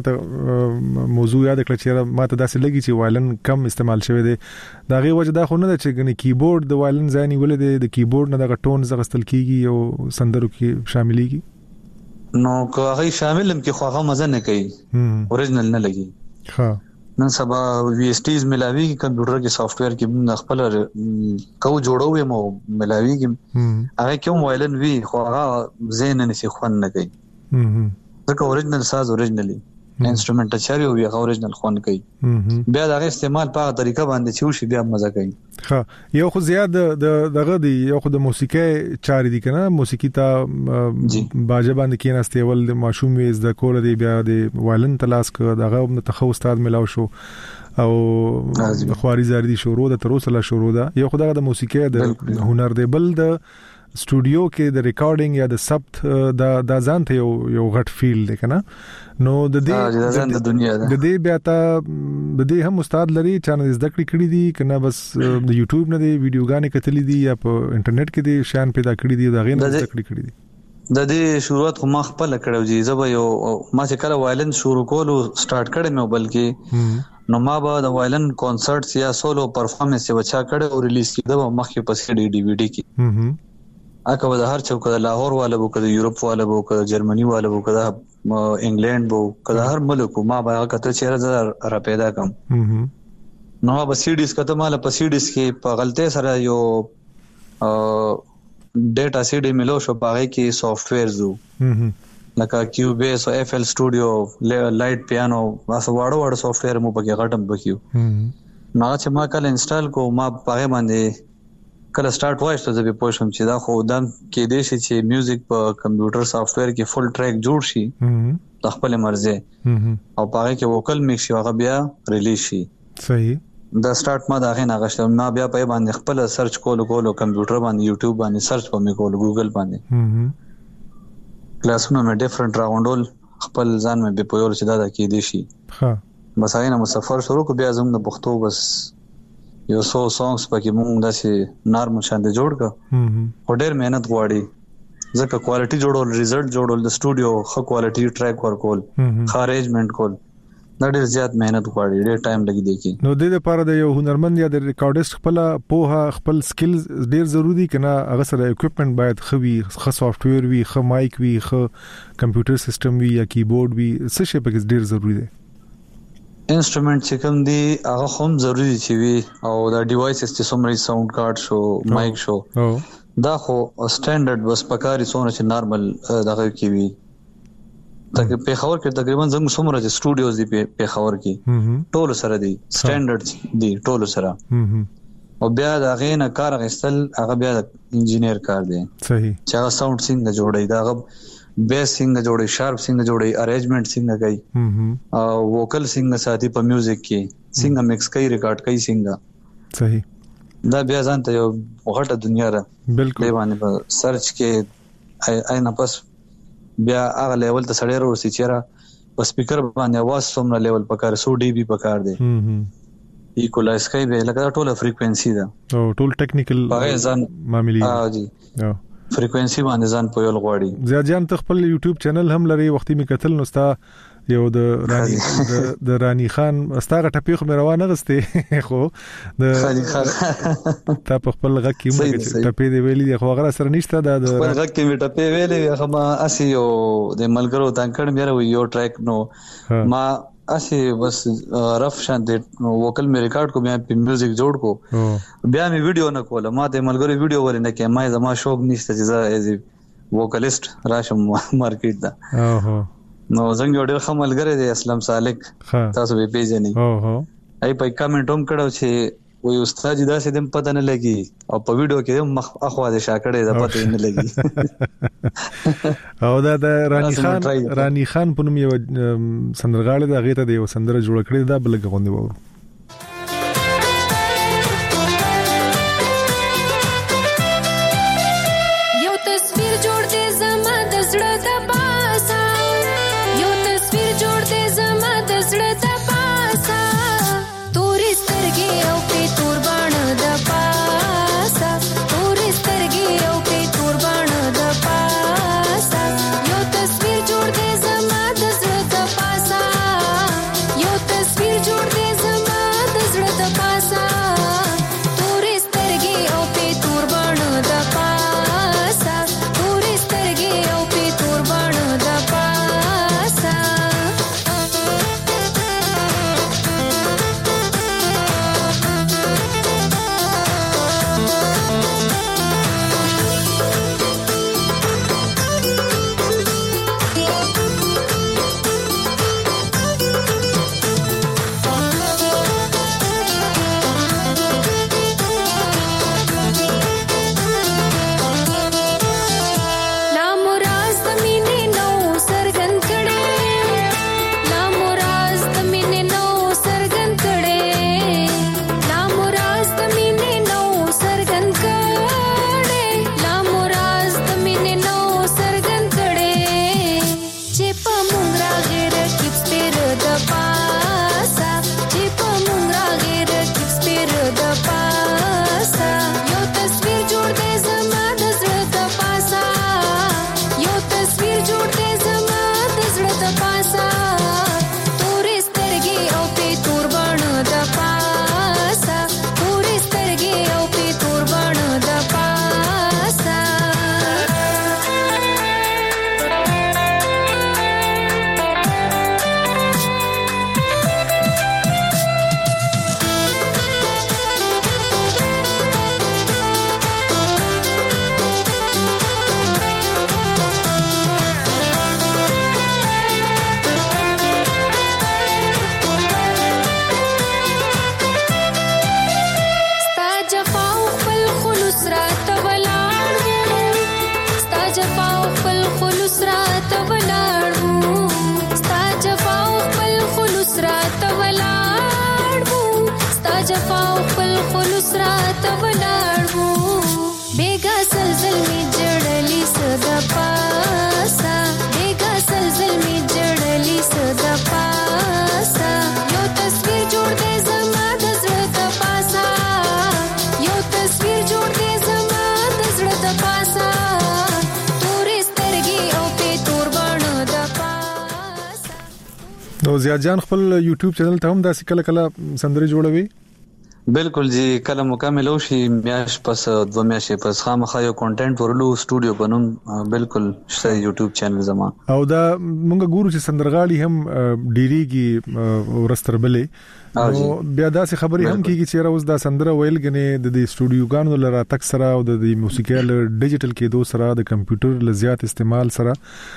تاسو موضوع یاد کړی چې ما ته داسې لګي چې وایلن کم استعمال شوی دی دا غي وجه دا خو نه چې غني کیبورډ د وایلن ځای نیول دی د کیبورډ نه د ټون زغستل کیږي او سندرو کې شاملېږي نو که هغه شامل هم کې خو هغه مزه نه کوي اوریجنل نه لګي. ها نن سبا وی اس ټیز ملاوي کمپیوټر کې سافټ ویر کې موږ خپل کو جوړو مو ملاوي کې هغه کوم وایلن وی خو هغه زین نه شي خوان نه کوي ځکه اوریجنل ساز اوریجنلی انسټرومنټ چاري او هغه اوریجنل خوان کوي بیا دا استعمال په طریقه باندې چې وشي بیا مزه کوي. ها یو خو زیات د دغه دی یو خو د موسیقي چاري دي کنه موسیقي ته باجه باندې کېناستي ول د ماشوم ویز د کول دی بیا د وایلن تلاس ک دغه د تخو استاد ملاو شو او خواري زاردي شروع د تروسله شروع ده یو خدای د موسیقي د هنر دی بل د سټوډیو کې د ریکارډینګ یا د ثبت د د ځان ته یو یو غټ فیل دی کنه نو د دې د دنیا د دې بیا ته د دې هم استاد لري چې نه زده کړې کړې دي کنه بس د یوټیوب نه دی ویډیوګانې کتلې دي یا په انټرنیټ کې دي شان پیدا کړې دي دا غي نه زده کړې کړې دي د دې شروعات خو ما خپل کړو جی زب یو ما چې کله وایلن شروع کولو سٹارټ کړم نو بلکې نو ما به د وایلن کنسرټس یا سولو پرفارمنس چې وچا کړو او ریلیز کړو مخکې پسې ډي ډي وی ډي کې اکه د هر چوک د لاهور والا بو کده یورپ والا بو کده جرمنی والا بو کده انګلند بو کده هر ملک ما به کته چیرې را پیدا کم نو به سی ډیز کته مال په سی ډیز کې په غلطه سره یو ډیټا سی ډی ملو شو پاره کې سافټ ویر زو لکه کیوبیس او اف ال سټوډیو لایټ پیانو واسه واړو واړو سافټ ویر مو پکې غټم پکيو نو چې ما کله انسټال کو ما پاره باندې کله سٹارټ وایسته زه به پوښتم چې دا خو دم کې دی چې میوزیک په کمپیوټر سافټ ویر کې فل ټریک جوړ شي د خپل مرزه او پاره کې وکل میکس شي هغه بیا ریلیز شي صحیح دا سٹارټ ما دا غن غشتم ما بیا په باندې خپل سرچ کول کول کمپیوټر باندې یوټیوب باندې سرچ کوم کول ګوګل باندې کلاسونه مې ډیفرنٹ راوندول خپل ځان مې به پویول چې دا د کې دی شي ها بس آینه مسافر شروع کو بیا زموږ د پښتو بس یو سو سانګز پکې مونږ داسې نارمل شاندې جوړ کا هو ډېر مهنت غواړي ځکه کوالټي جوړول ریزلټ جوړول د سټوډیو خو کوالټي ټریک ورکول خارجمنت کول دا ډېر زیات مهنت غواړي ډېر ټایم لګي دی کی نو د دې لپاره د یو هنرمند یا د ریکارډیست خپل پوها خپل سکلز ډېر ضروری کنه هغه سره اکوپمنٹ باید خوي خو سافټ ویر وي خو مایک وي خو کمپیوټر سیستم وي یا کیبورډ وي څه شی پکې ډېر ضروری دی انسټرومنټ چې کوم دی هغه هم ضروری چې وي او دا ډیوایسز چې څومره ساوند کارت شو مایک شو دا خو سټانډرډ بس پکاري څونه چې نارمل دغه کې وي تک په خبر کې تقریبا زموږ څومره چې سټوډیوز دی په خبر کې ټول سره دی سټانډرډ دی ټول سره او بیا دا غینه کار غستل هغه بیا انجینیر کار دی صحیح چې هغه ساوند څنګه جوړي دا بیس څنګه جوړي شارپ څنګه جوړي ارینجمنت څنګه کوي او ووکل څنګه ساتي په میوزیک کې څنګه مکس کوي ریکارډ کوي څنګه صحیح دا بیا ځان ته یو غټه دنیا ده بالکل باندې په سرچ کې اينه پس بیا هغه لیول ته سړی ورسي چیرې په سپیکر باندې आवाज څومره لیول پکاره سو ډي بي پکار دی ایکولایز کوي به لکه ټوله فریکوئنسي ده او ټول ټیکنیکل معاملې ها جی فریکوئنسي باندې ځان پویل غواړي زیات جان ته خپل یوټیوب چینل هم لري وختي می قتل نو ستا یو د رانی د رانی خان استاغه ټپی خو مې روانه غسته خو د رانی خان تا په خپل غږ کې موږ ټپی دی ویلي خو هغه سره نشته د خپل غږ کې می ټپی ویلي هغه ما اسی یو د ملګرو تانکړ مې راوي یو ټریک نو ما اسی بس رف شان د ووکل می ریکارډ کو بیا په میوزیک جوړ کو بیا می ویډیو نه کوله ما ته ملګری ویډیو ورنه کې ما زما شوق نشته چې زه ایز ووکلیست راشم مارکیټ دا اوه نو څنګه ډېر خملګری دی اسلام سالک تاسو به پیژنئ اوه ای په کمنټ هم کړو چې وې استاد دا سې دم پته نه لګي او په ویډیو کې مخ اخوا د شاکړې د پته نه لګي او دا د رانی خان رانی خان په نوم یو سندرغاړی دا غیته دی یو سندره جوړ کړی دا بلګ غوندي وو یو تصویر جوړ دې زما د زړه د پاسه یو تصویر جوړ دې زما د زړه د پاسه تورې سترګې او په تور باڼه د پاسه تورې سترګې او په تور باڼه د پاسه یو تصویر جوړ دې زما د زړه د پاسه یو تصویر جوړ دې زما راته ولاړو بیگا سلزل می جړلی صدا پاسا بیگا سلزل می جړلی صدا پاسا یو تصویر جوړ دې زما د زړه د پاسا یو تصویر جوړ دې زما د زړه د پاسا تورې سترګې او په تور باڼه د پاسا. نو زیاد جان خپل یوټیوب چینل ته هم داسې کله کله سندري جوړوي؟ بالکل جی کله مکمل شي میاش پس دو میاشې پس خامخا یو کنټینټ ورلو سټوډیو بنوم بالکل شته یوټیوب چینل زما. او دا مونږ ګورو چې سندرغاړي هم ډیریږي ورستربلې نو بیا داسې خبرې هم کیږي چې راوز دا سندره ویل غني د دې سټوډیوګانو لپاره تک سره او د موسیقي له ډیجیټل کېدو سره د کمپیوټر له زیات استعمال سره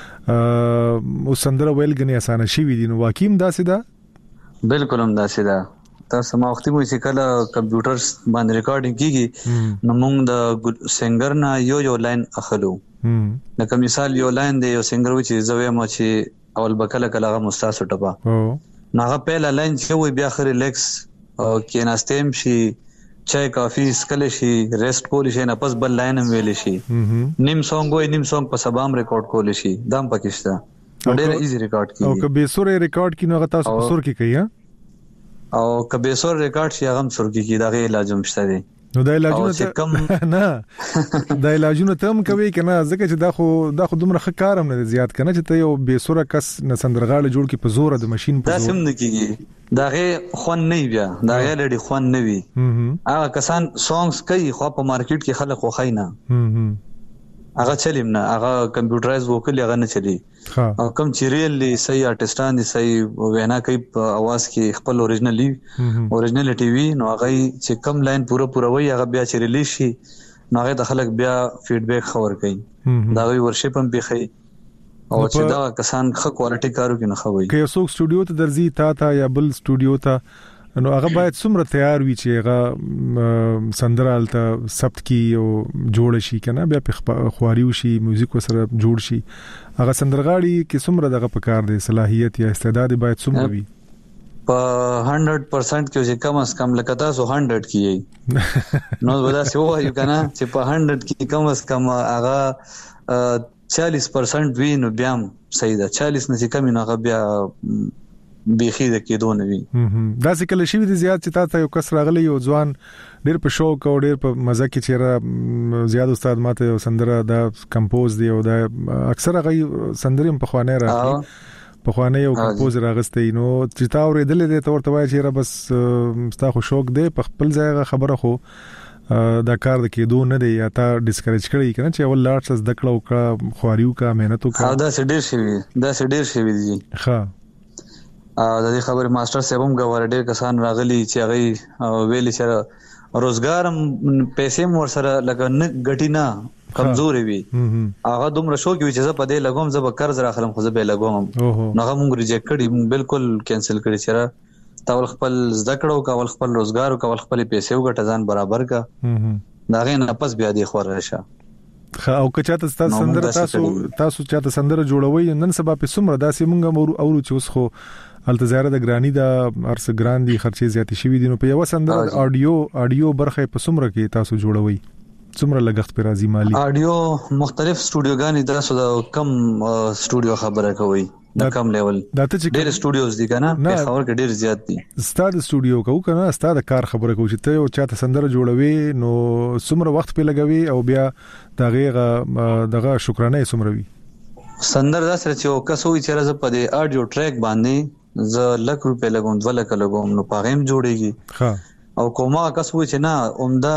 او سندره ویل غني اسانه شي وي نو واقعي داسې ده؟ بالکل هم داسې ده. تاسو ما وختي مو چې کله کمپیوټر باندې ریکارډینګ کیږي نو موږ د سنگر نه یو یو لاین اخلو. لکه مثال یو لاین دی یو سنگر و چې زوی ما چې اول بکله کله هغه مستاسو ټپا نو هغه پهلا لاین چې وي بیا خره ریلیکس او کیناستیم شي چای کافي سکل شي ریسټ کول شي نه پس بل لاین هم ویل شي نیم سونګ وي نیم سونګ په سبام ریکارډ کول شي دام پکشته ډېر ایزی ریکارډ کیږي. او که به سور ریکارډ کینو هغه تاسو په سور کې کوي او کبه سور ریکارډ شي هغه سرګي کې دا غي علاج هم شته دي. نو دا علاجونه کم نه دا علاجونه تم کوي کنه ځکه چې دا خو دا خو دومره ښه کار هم نه زیات کنه چې ته یو به سور کس نه سندرغاړي جوړ کې په زور د ماشين په زور دا سم نه کیږي دا غي خون نه بیا دا غي لړي خون نه وي هغه کسان سونګز کوي خو په مارکیټ کې خلک خو خاينه هغه چلیم نه هغه کمپیوټرایز وکړي هغه نه چلی او کوم چې ریلی صحیح آرټستان دي صحیح وینا کوي په आवाज کې خپل اوریجنلی اوریجنلیټي وي نو هغه چې کم لاین پوره پوره وي هغه بیا چې ریلیز شي نو هغه د خلک بیا فیډبیک خبر کوي دا وی ورشپ هم بيخي او چې دا کسان ښه کوالټي کارو کې نه خوي که یو څوک سټوډیو ته درځي تا ته یا بل سټوډیو ته نو هغه باید څومره تیار وي چې هغه سندرالته ثبت کی او جوړ شي کنه بیا په خواريو شي میوزیک وسره جوړ شي هغه سندرغاړي کې څومره دغه پکار دي صلاحيت یا استعداد باید څومره وي په هندرد پرسنټ کې چې کم از کم لکه تاسو هندرد کیي نو ودا سی وایو کنه چې په هندرد کې کم از کم هغه چالیس پرسنټ وی نو بیا صحیح ده چالیس نه کم نه هغه بیا بيخي د کېدو نه وي. دا څه کله شي د زیات چې تاسو یو کس راغلی یو ځوان ډېر په شوق او ډېر په مزه کې چیرې زیات استاد ماته سندره دا کمپوز دی او دا اکثر غي سندریم په خوانه راځي په خوانه یو کمپوز راغستې نو چې تا اورېدل دي تور توای چیرې بس ستا خو شوق دی په خپل ځای خبره خو دا کار د کېدو نه دی یا تا ډیسکریج کړی کنه چې اول لاټ څه د کړو کا خواریو کا مهنت وکړه دا څه ډېر شي دا څه ډېر شي دي ښه د دې خبرې ماستر صاحب هم غوړ ډېر کسان راغلي چې هغه ویلي چې روزګار پیسې مور سره لګ نه غټی نه کمزوري وي هغه دومره شو کې چې زه په دې لګوم زه به قرض راخلم خو زه به لګوم نو هغه مونږ ریجیکټ کړی بالکل کینسل کړی چې تاول خپل زده کړو کول خپل روزګار او کول خپل پیسې وګټه ځان برابر کا دا غي نه پس بیا دی خور راشه او که چاته تاسو سندره تاسو تاسو چاته سندره جوړوي نن سبا په سمره داسې مونږ اورو چې اوس خو التزاره د ګرانی دا ارس ګراندي خرچې زیاتې شوې دي نو په یو سندره اډیو اډیو برخه په سمره کې تاسو جوړوي څومره لګښت پر راځي مالی اډیو مختلف سټوډیوګانی تاسو د کم سټوډیو خبره کوي د کم لیول ډېر سټوډیوز دي کنه په خبر کې ډېر زیات دي ستاد سټوډیو کو کنه ستاد کار خبره کوي چې ته یو چاته سندره جوړوي نو څومره وخت په لګوي او بیا دغه دغه شکرانه څومره وي سندره دا سره چې کسوي چې راز په دې اډیو ټریک باندې ز لک روپے لګوم د لک لګوم نو پاغیم جوړيږي ها او کومه کسوي چې نه عمده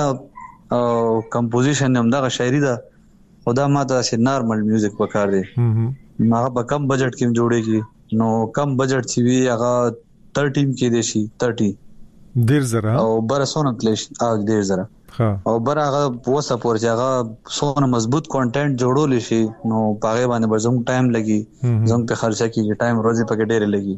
کمپوزیشن هم دغه شاعري ده خدا ماته چې نارمل میوزیک وکړ دي ما په کم بجټ کې جوړيږي نو کم بجټ چې وی هغه تیرټین کې دي شي تیرټی ډیر زره او بر سونه کلیش اګ ډیر زره او بر هغه پوسه پور چې هغه سونه مضبوط کانټینټ جوړول شي نو پاغه باندې برزم ټایم لګي زم په خرچه کې ټایم روزي پکې ډیر لګي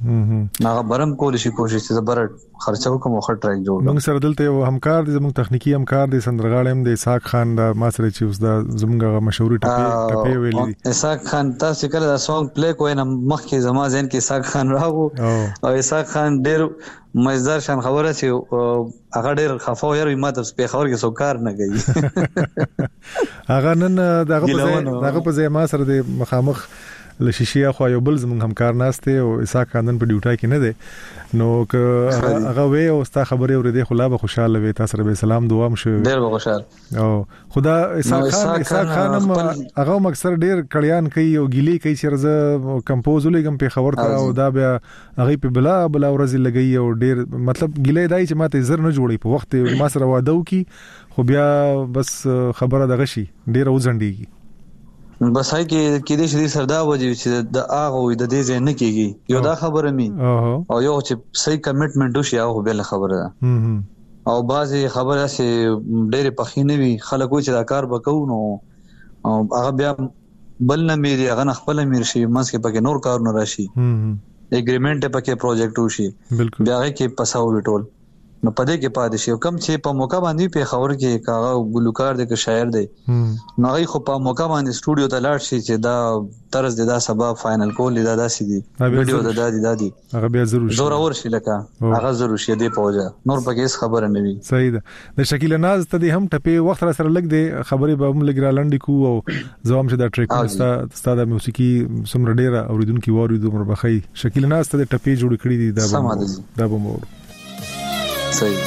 هغه برم کول شي کوشش چې زبر خرچه وکم او خټ ټریک جوړ موږ سره دلته یو همکار دي زموږ تخنیکی همکار دي سندرغاړم د اسحاق خان د ما سره چې اوس د زموږ مشهور ټپي ټپي ویلي دي. اسحاق خان تاسو کله دا سونګ پلی کوی نه مخکې زما ځین کې اسحاق خان راغو او اسحاق خان ډېر مزدار شان خبره چې هغه ډېر خفاو یاري ماته په خبر کې سوکار نه گئی هغه نن دغه په دغه په ځای ما سره د مخامخ لشیشیا خو یو بل زمونږ همکار ناشته او اسحاق خاندان په ډیوټای کې نه دی نو که هغه وې او ستا خبرې اورېدې خو لا به خوشاله وې تاسو سره به سلام دعا مشه ډېر به خوشاله او خدا اسحاق خان اسحاق خان هغه مکسر ډېر کړیان کوي او ګیلي کوي چې رزه کمپوز لګم په خبر ته او دا بیا هغه په بلا بلا ورځ لګي او ډېر مطلب ګیلې دای چې ماته زر نه جوړي په وخت ما سره واده وکي خو بیا بس خبره دغه شي ډېر وزندېږي بس هاي کې کې دې شری سردا وځي چې د اغه وي د دې ځای نه کیږي یو دا خبره مي او یو چې صحیح کمټمنټ وشي هغه به خبره ده او بعضي خبره چې ډېر پخینه وي خلک وي چې دا کار وکاو نو هغه بیا بل نه مې هغه نه خپل میر شي مس کې پکې نور کار نه راشي اګریمنٹ پکې پروجیکټ وشي بیا کې پساول ټول نو پدې کې پاتې شي کم چې په موقع باندې په خبر کې کاغه ګلوکار دی که شاعر دی نو هغه خو په موقع باندې سټوډیو ته لاړ شي چې دا طرز دی دا سبب فائنل کول دا داسې دی ویډیو دا دادی دادی هغه بیا ضرور زور اور شي لکه هغه ضرور شي دی پوجا نور پکې خبره نه وي صحیح ده د شکیل ناز ته هم ټپه وخت را سره لګ دی خبرې به هم لګ را لاندې کو او زوام شه دا ټریک ستا د موسیقي سمره ډیره اوریدونکو وریدو مربخي شکیل ناز ته ټپه جوړ کړی دی دا دا به مور صحیح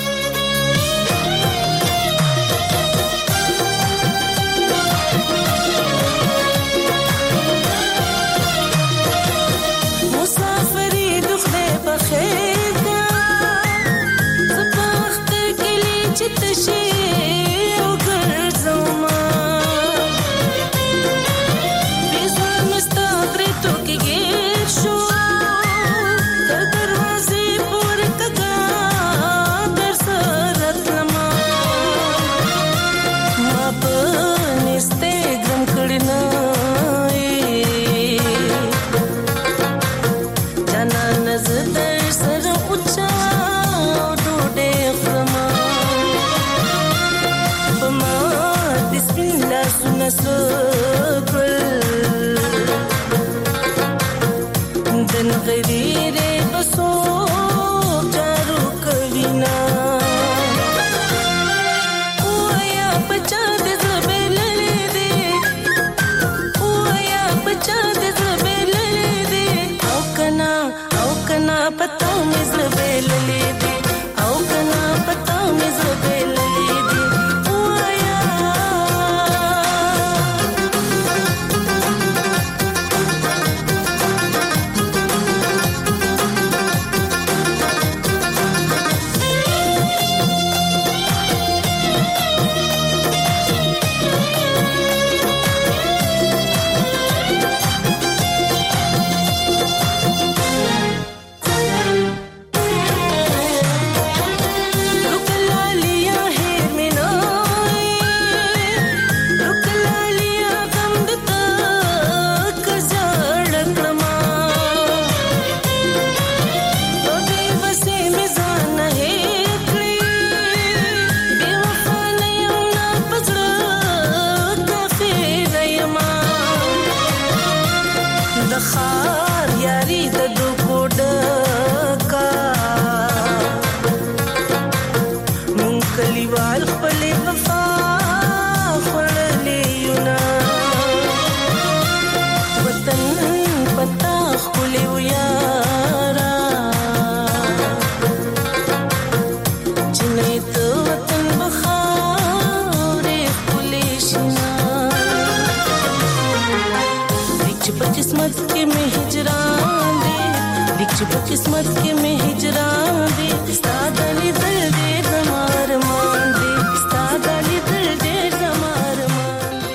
किस्मत के में हिजरान दे सादली दिल दे जमार मान दे सादली दिल दे जमार मान दे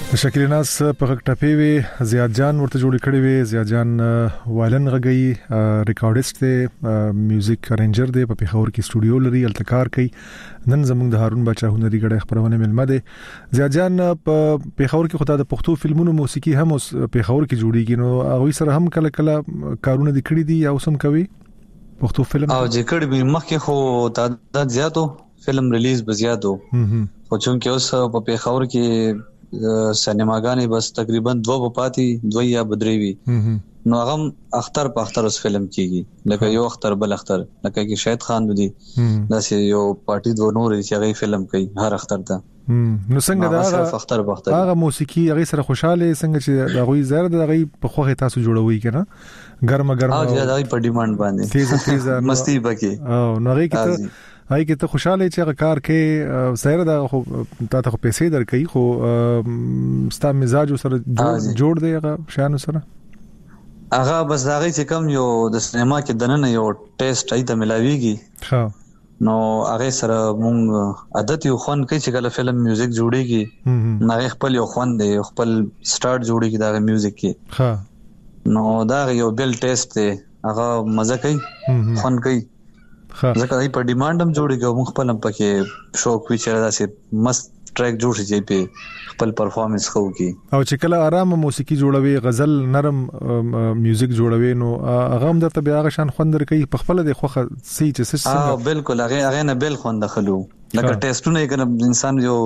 شکیل ناس په ټپی وی زیاد جان ورته جوړ کړی وی زیاد جان وایلن غږی ریکارډیست دی میوزیک ارنجر دی په پیښور کې سټوډیو لري التکار کوي نن زموږ د هارون بچا هنري غړي خبرونه ملمه دی زیاد جان په پیښور کې خدای د پښتو فلمونو موسیقي هم پیښور کې جوړیږي نو هغه سره هم کله کله کارونه د کړی دي او سم کوي پښتو فلم او چې کړي به مخکې خو تعداد زیاتو فلم ریلیز به زیاتو خو چونکه اوس په پیښور کې سینماګانې بس تقریبا دوه پاتې دوه یا بدریوي نو هغه اختر په اختر اوس فلم کیږي لکه یو اختر بل اختر لکه کې شاهد خان دی داسې یو پارټي دوه نور چې هغه فلم کوي هر اختر ته نو څنګه دا هغه اختر په اختر هغه موسیقي هغه سره خوشاله څنګه چې دا غوي زړه د هغه په خوخه تاسو جوړوي کنه ګرمه ګرمه او دا هغه په ډیماند باندې تیز تیز مستی پکې او نو هغه کې هاي کې ته خوشاله چې هغه کار کې سره دا خو تا ته پیسې درکې خو ستا مزاج سره جوړ دی هغه شانو سره هغه بس هغه چې کم یو د سینما کې دنه یو ټیسټ ایته ملاويږي ها نو هغه سره مونږ عادت یو خوان کې چې کله فلم میوزیک جوړیږي نه خپل یو خوان دی خپل سٹارټ جوړیږي دا میوزیک کې ها نو دا یو بل ټیسټ دی هغه مزه کوي خوان کوي ځکه ای په ډیماند هم جوړیږي موږ خپل هم پکې شوق وی چې داسې مست ټریک جوړ شي په خپل پرفارمنس خو کی او چې کله آرام موسیقي جوړوي غزل نرم میوزیک جوړوي نو هغه هم درته بیا غشان خوندر کوي په خپل د خوخه سي چې څه اه بالکل هغه هغه نه بل خوند دخلو لکه ټیسټونه یې کنه انسان یو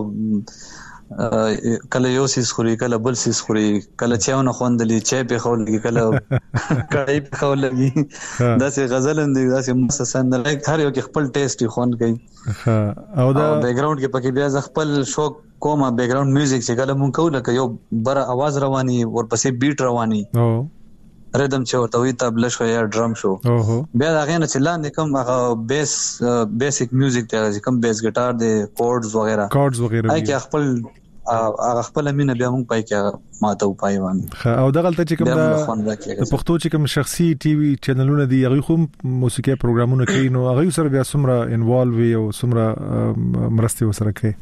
کله یو سیس خوري کله بل سیس خوري کله چاونه خوندلې چای په خولږي کله کړای په خولږي داسې غزل اندي داسې مسسن لایک هر یو کې خپل ټیسټي خوند کوي او دا بیک گراوند کې پکې بیا خپل شوق کومه بیک گراوند میوزیک چې کله مونږ کوو لکه یو بر आवाज رواني ورپسې بیټ رواني او ریدم چې ورته وي تبله شو یا ډرم شو بیا دا غینه چې لاندې کوم هغه بیس بیسیک میوزیک ته کوم بیس ګټار دی کورډز وغیرہ کورډز وغیرہ اې کې خپل هغه خپل مینه بیا موږ پای کې ماته پای باندې او دغه ته چې کوم د پښتو چې کوم شخصي ټي وي چینلونه دي هغه خو موسیقي پروګرامونه کوي نو هغه سره بیا سمره انوالو او سمره مرسته وسره کوي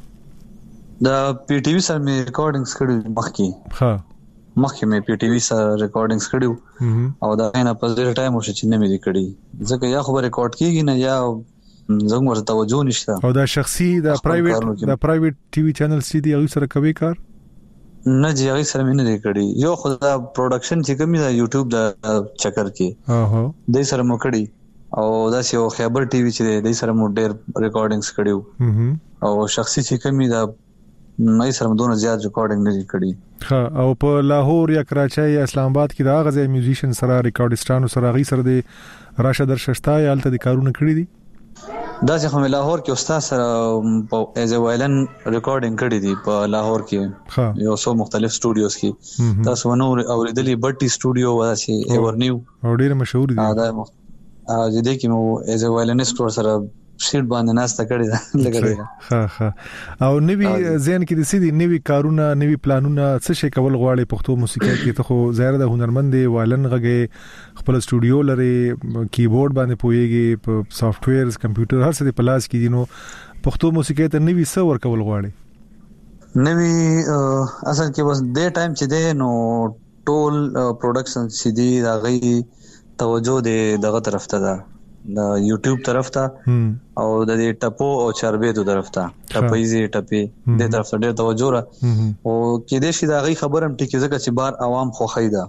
دا پی ټي وي سره می ریکارډینګز کړي مخکې ها مخکې می پی ټي وي سره ریکارډینګز کړي او دا نه په ډېر ټایم وشي چې نه می کړي ځکه یا خو ریکارډ کیږي نه یا زنګ ورته توجه نشته او دا شخصي دا پرایویټ دا پرایویټ ټي وي چینل سي دي هغه سره کوي کار نه جی هغه سره مینه کړی یو خو دا پروډکشن چې کومي دا یوټیوب دا چکر کې اوه د سره مو کړی او دا یو خیبر ټي وي چې د سره مو ډېر ریکارډینګز کړیو او شخصي چې کومي دا نه سره دونه زیات ریکارډینګ نه کړی ها او په لاهور یا کراچۍ یا اسلام آباد کې دا غزه میوزیشن سره ریکارډستانو سره غي سره د راشد درششتا یا الته د کارونه کړی دي دا چې کوم لاهور کې استاد سره ایز ا وایلن ریکارډینګ کړی دی په لاهور کې یو څو مختلف سټوډیوز کې تاسو نو اوریدلې بټي سټوډیو واسي ایور نیو او ډیر مشهور دي دا ا دې کې مو ایز ا وایلنست ور سره شیټ باندې ناسته کړی دا لګړی ها ها او نوی زین کې د سیدی نوی کارونه نوی پلانونه څه شي کول غواړي پښتو موسیقي کې ته خو ظاهر د هنرمند دی وایلن غږی خپل سټوډیو لري کیبورډ باندې پويږي په سافټ ویرز کمپیوټر هر څه په پلاس کې دي نو پښتو موسیقي ته نوی څه ور کول غواړي نوی اصل کې بس د ټایم چې دی نو ټول پروډکشن سي دي دا غي توجه دی دغه طرف ته ده د یوټیوب طرف ته او د دې ټپو او چربېدو طرف ته ټپېزي ټپې د طرف ته ډېر توجه را او کې دې شي دا غي خبرم ټکی ځکه چې بار عوام خو خیدا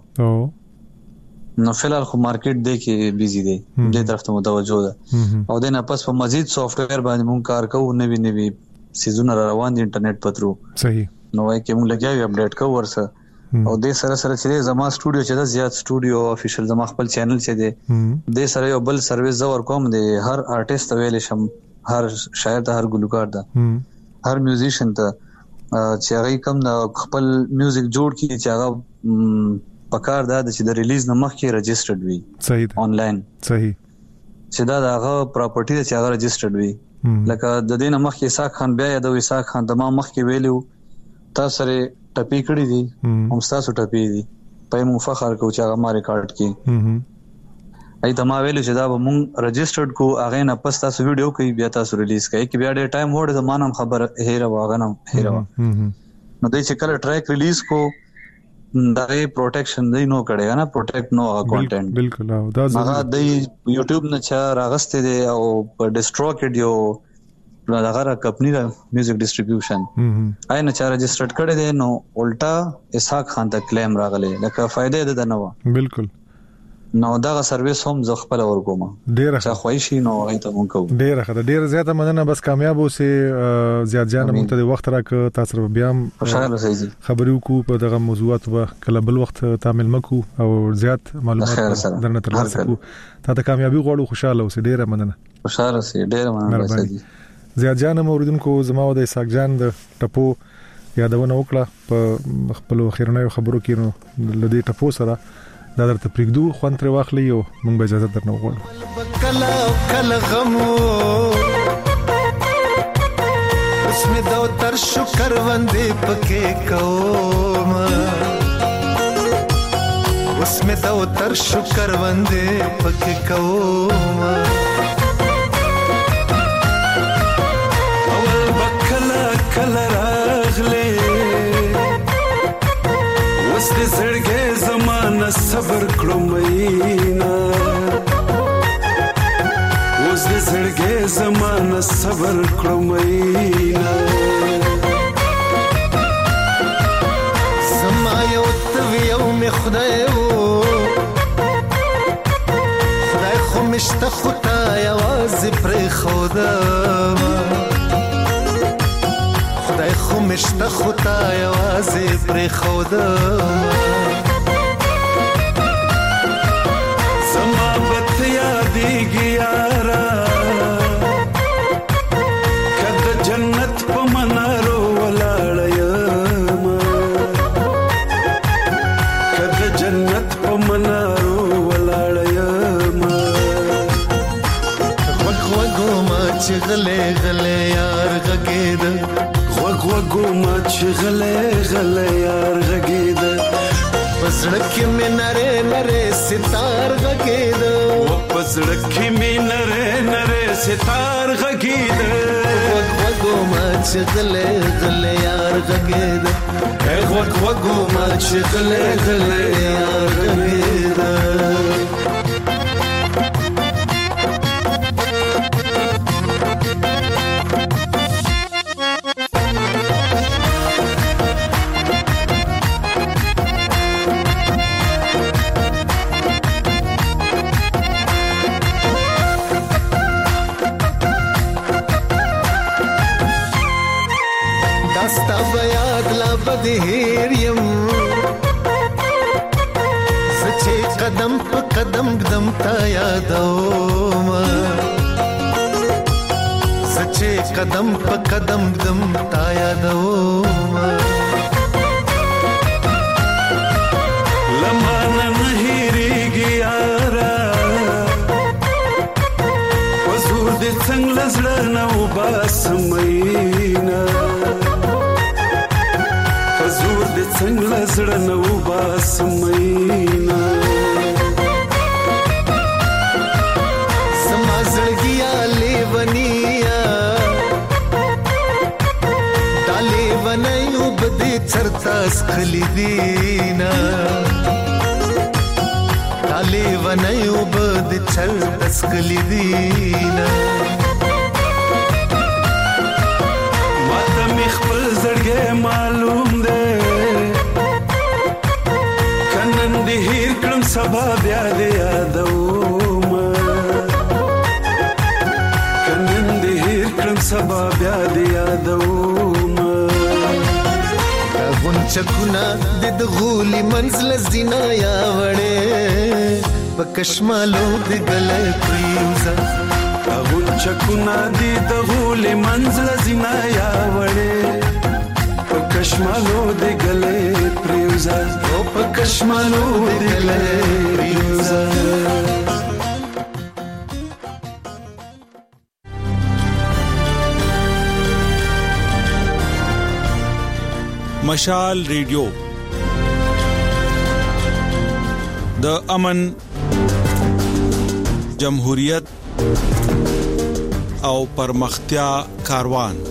نو فلال خو مارکیټ دی کې بيزي دی دې طرف ته متوجه ده او د نه پس په مزید سافټ ویر باندې مونږ کار کوو نوی نوی سيزونه روان دي انټرنیټ پترو صحیح نو وايي کې مونږ لګیاو اپډیټ کوو ورسره او د سره سره چې زما سټوډیو چې دا زیات سټوډیو افیشل زما خپل چینل چې دی د سره یو بل سرویس زور کوم دی هر آرټیست ویل شم هر شاعر ته هر ګلوکار ته هر میوزیشن ته چې هغه کوم د خپل میوزیک جوړ کی چې هغه پکار دا چې د ریلیز نه مخکې رجسټرډ وي صحیح آنلاین صحیح چې دا هغه پراپرټي چې هغه رجسټرډ وي لکه د دې نه مخکې اسحاق خان بیا د اسحاق خان د ما مخکې ویلو تاسو سره ټپی کړی دي هم تاسو ټپی دي په مو فخر کو چې هغه ما ریکارډ کړي ای ته ما ویل چې دا به مونږ رجسټرډ کو هغه نه پس تاسو ویډیو کوي بیا تاسو ریلیز کوي کې بیا ډېر ټایم وړ زمانم خبر هېره واغنم هېره نو د چې کله ټریک ریلیز کو دغه پروټیکشن دی نو کړي نه پروټیکټ نو کنټینټ بالکل او دا هغه د یوټیوب نه چا راغسته دي او په ډیسټروکټ یو دغه کمپنی را میوزیک ډیسټریبیوشن آی نه چا رجسټرډ کړي دي نو الټا اسحاق خان ته کلیم راغلی لکه فائدې ده نه بالکل نو دا سرویس هم ز خپل ورکوم ډیره ښه خوښی نو ایته مونږ کوو ډیره ښه ډیره زیاته مننه بس کامیاب اوسې زیات جان مونږ ته وخت راک تاسو بیا خوشاله اوسئ خبرو کو په دغه موضوعات به کله بل وخت تعامل مکو او زیات معلومات درنه ترلاسه کو ته کامیابی غواړو خوشاله اوسې ډیره مننه خوشاله اوسئ ډیره مننه زیات جان موردونکو زما او د اسحاق جان د ټپو یادونه وکړه په خپل خیرنه خبرو کې نو لدی ټپو سره دا درته پرېږدو خوند ترې واخلئ او موږ به اجازه درنه وغواړو کله کله غمو اوس مې د تر شکر باندې پکې کوم اوس مې د تر شکر باندې پکې کوم اول بکله کله راغله اوس دې زړګې زمانه صبر کړو مینا اوس دې زړګې زمانه صبر کړو مینا زما یو توی یو می خدای وو خدای خو مشته خدای आवाज پر خدا خدای خو مشته خدای आवाज پر خدا دیږي یارا کده جنت په منارو ولاړ یم کده جنت په منارو ولاړ یم وګ وګو ما چې غلې غلې یار غګید وګ وګو ما چې غلې غلې یار غګید پسړک مې نره نره ستار غګید پسړک مې نره نره ستار غګید وګ وګو ما چې غلې غلې یار غګید وګ وګو ما چې غلې غلې یار غګید هیر یم سچې قدم په قدم قدم تا یادوم سچې قدم په قدم قدم تا یادوم لمانه نهیریږي یارا وزور دې څنګه زړه نو باسمینا زور دې څنګه زړه نو باسمینا سما زړګیا لیونیا دالې ونایو بده چرتا سخلی دینا دالې ونایو بده چرتا سخلی دینا ماته مخ خپل زړګې معلوم هیر کړم سبا بیا دې یادوم کنن دې هیر کړم سبا بیا دې یادوم غون چکونا د غولي منزل زینا یا وړې پکشمالو د ګلې پریوزا غون چکونا د غولي منزل زینا یا وړې پکشمالو د ګلې پریوزا او پکشمالو د ګلې پریوزا مشال ریډیو د امن جمهوریت او پرمختیا کاروان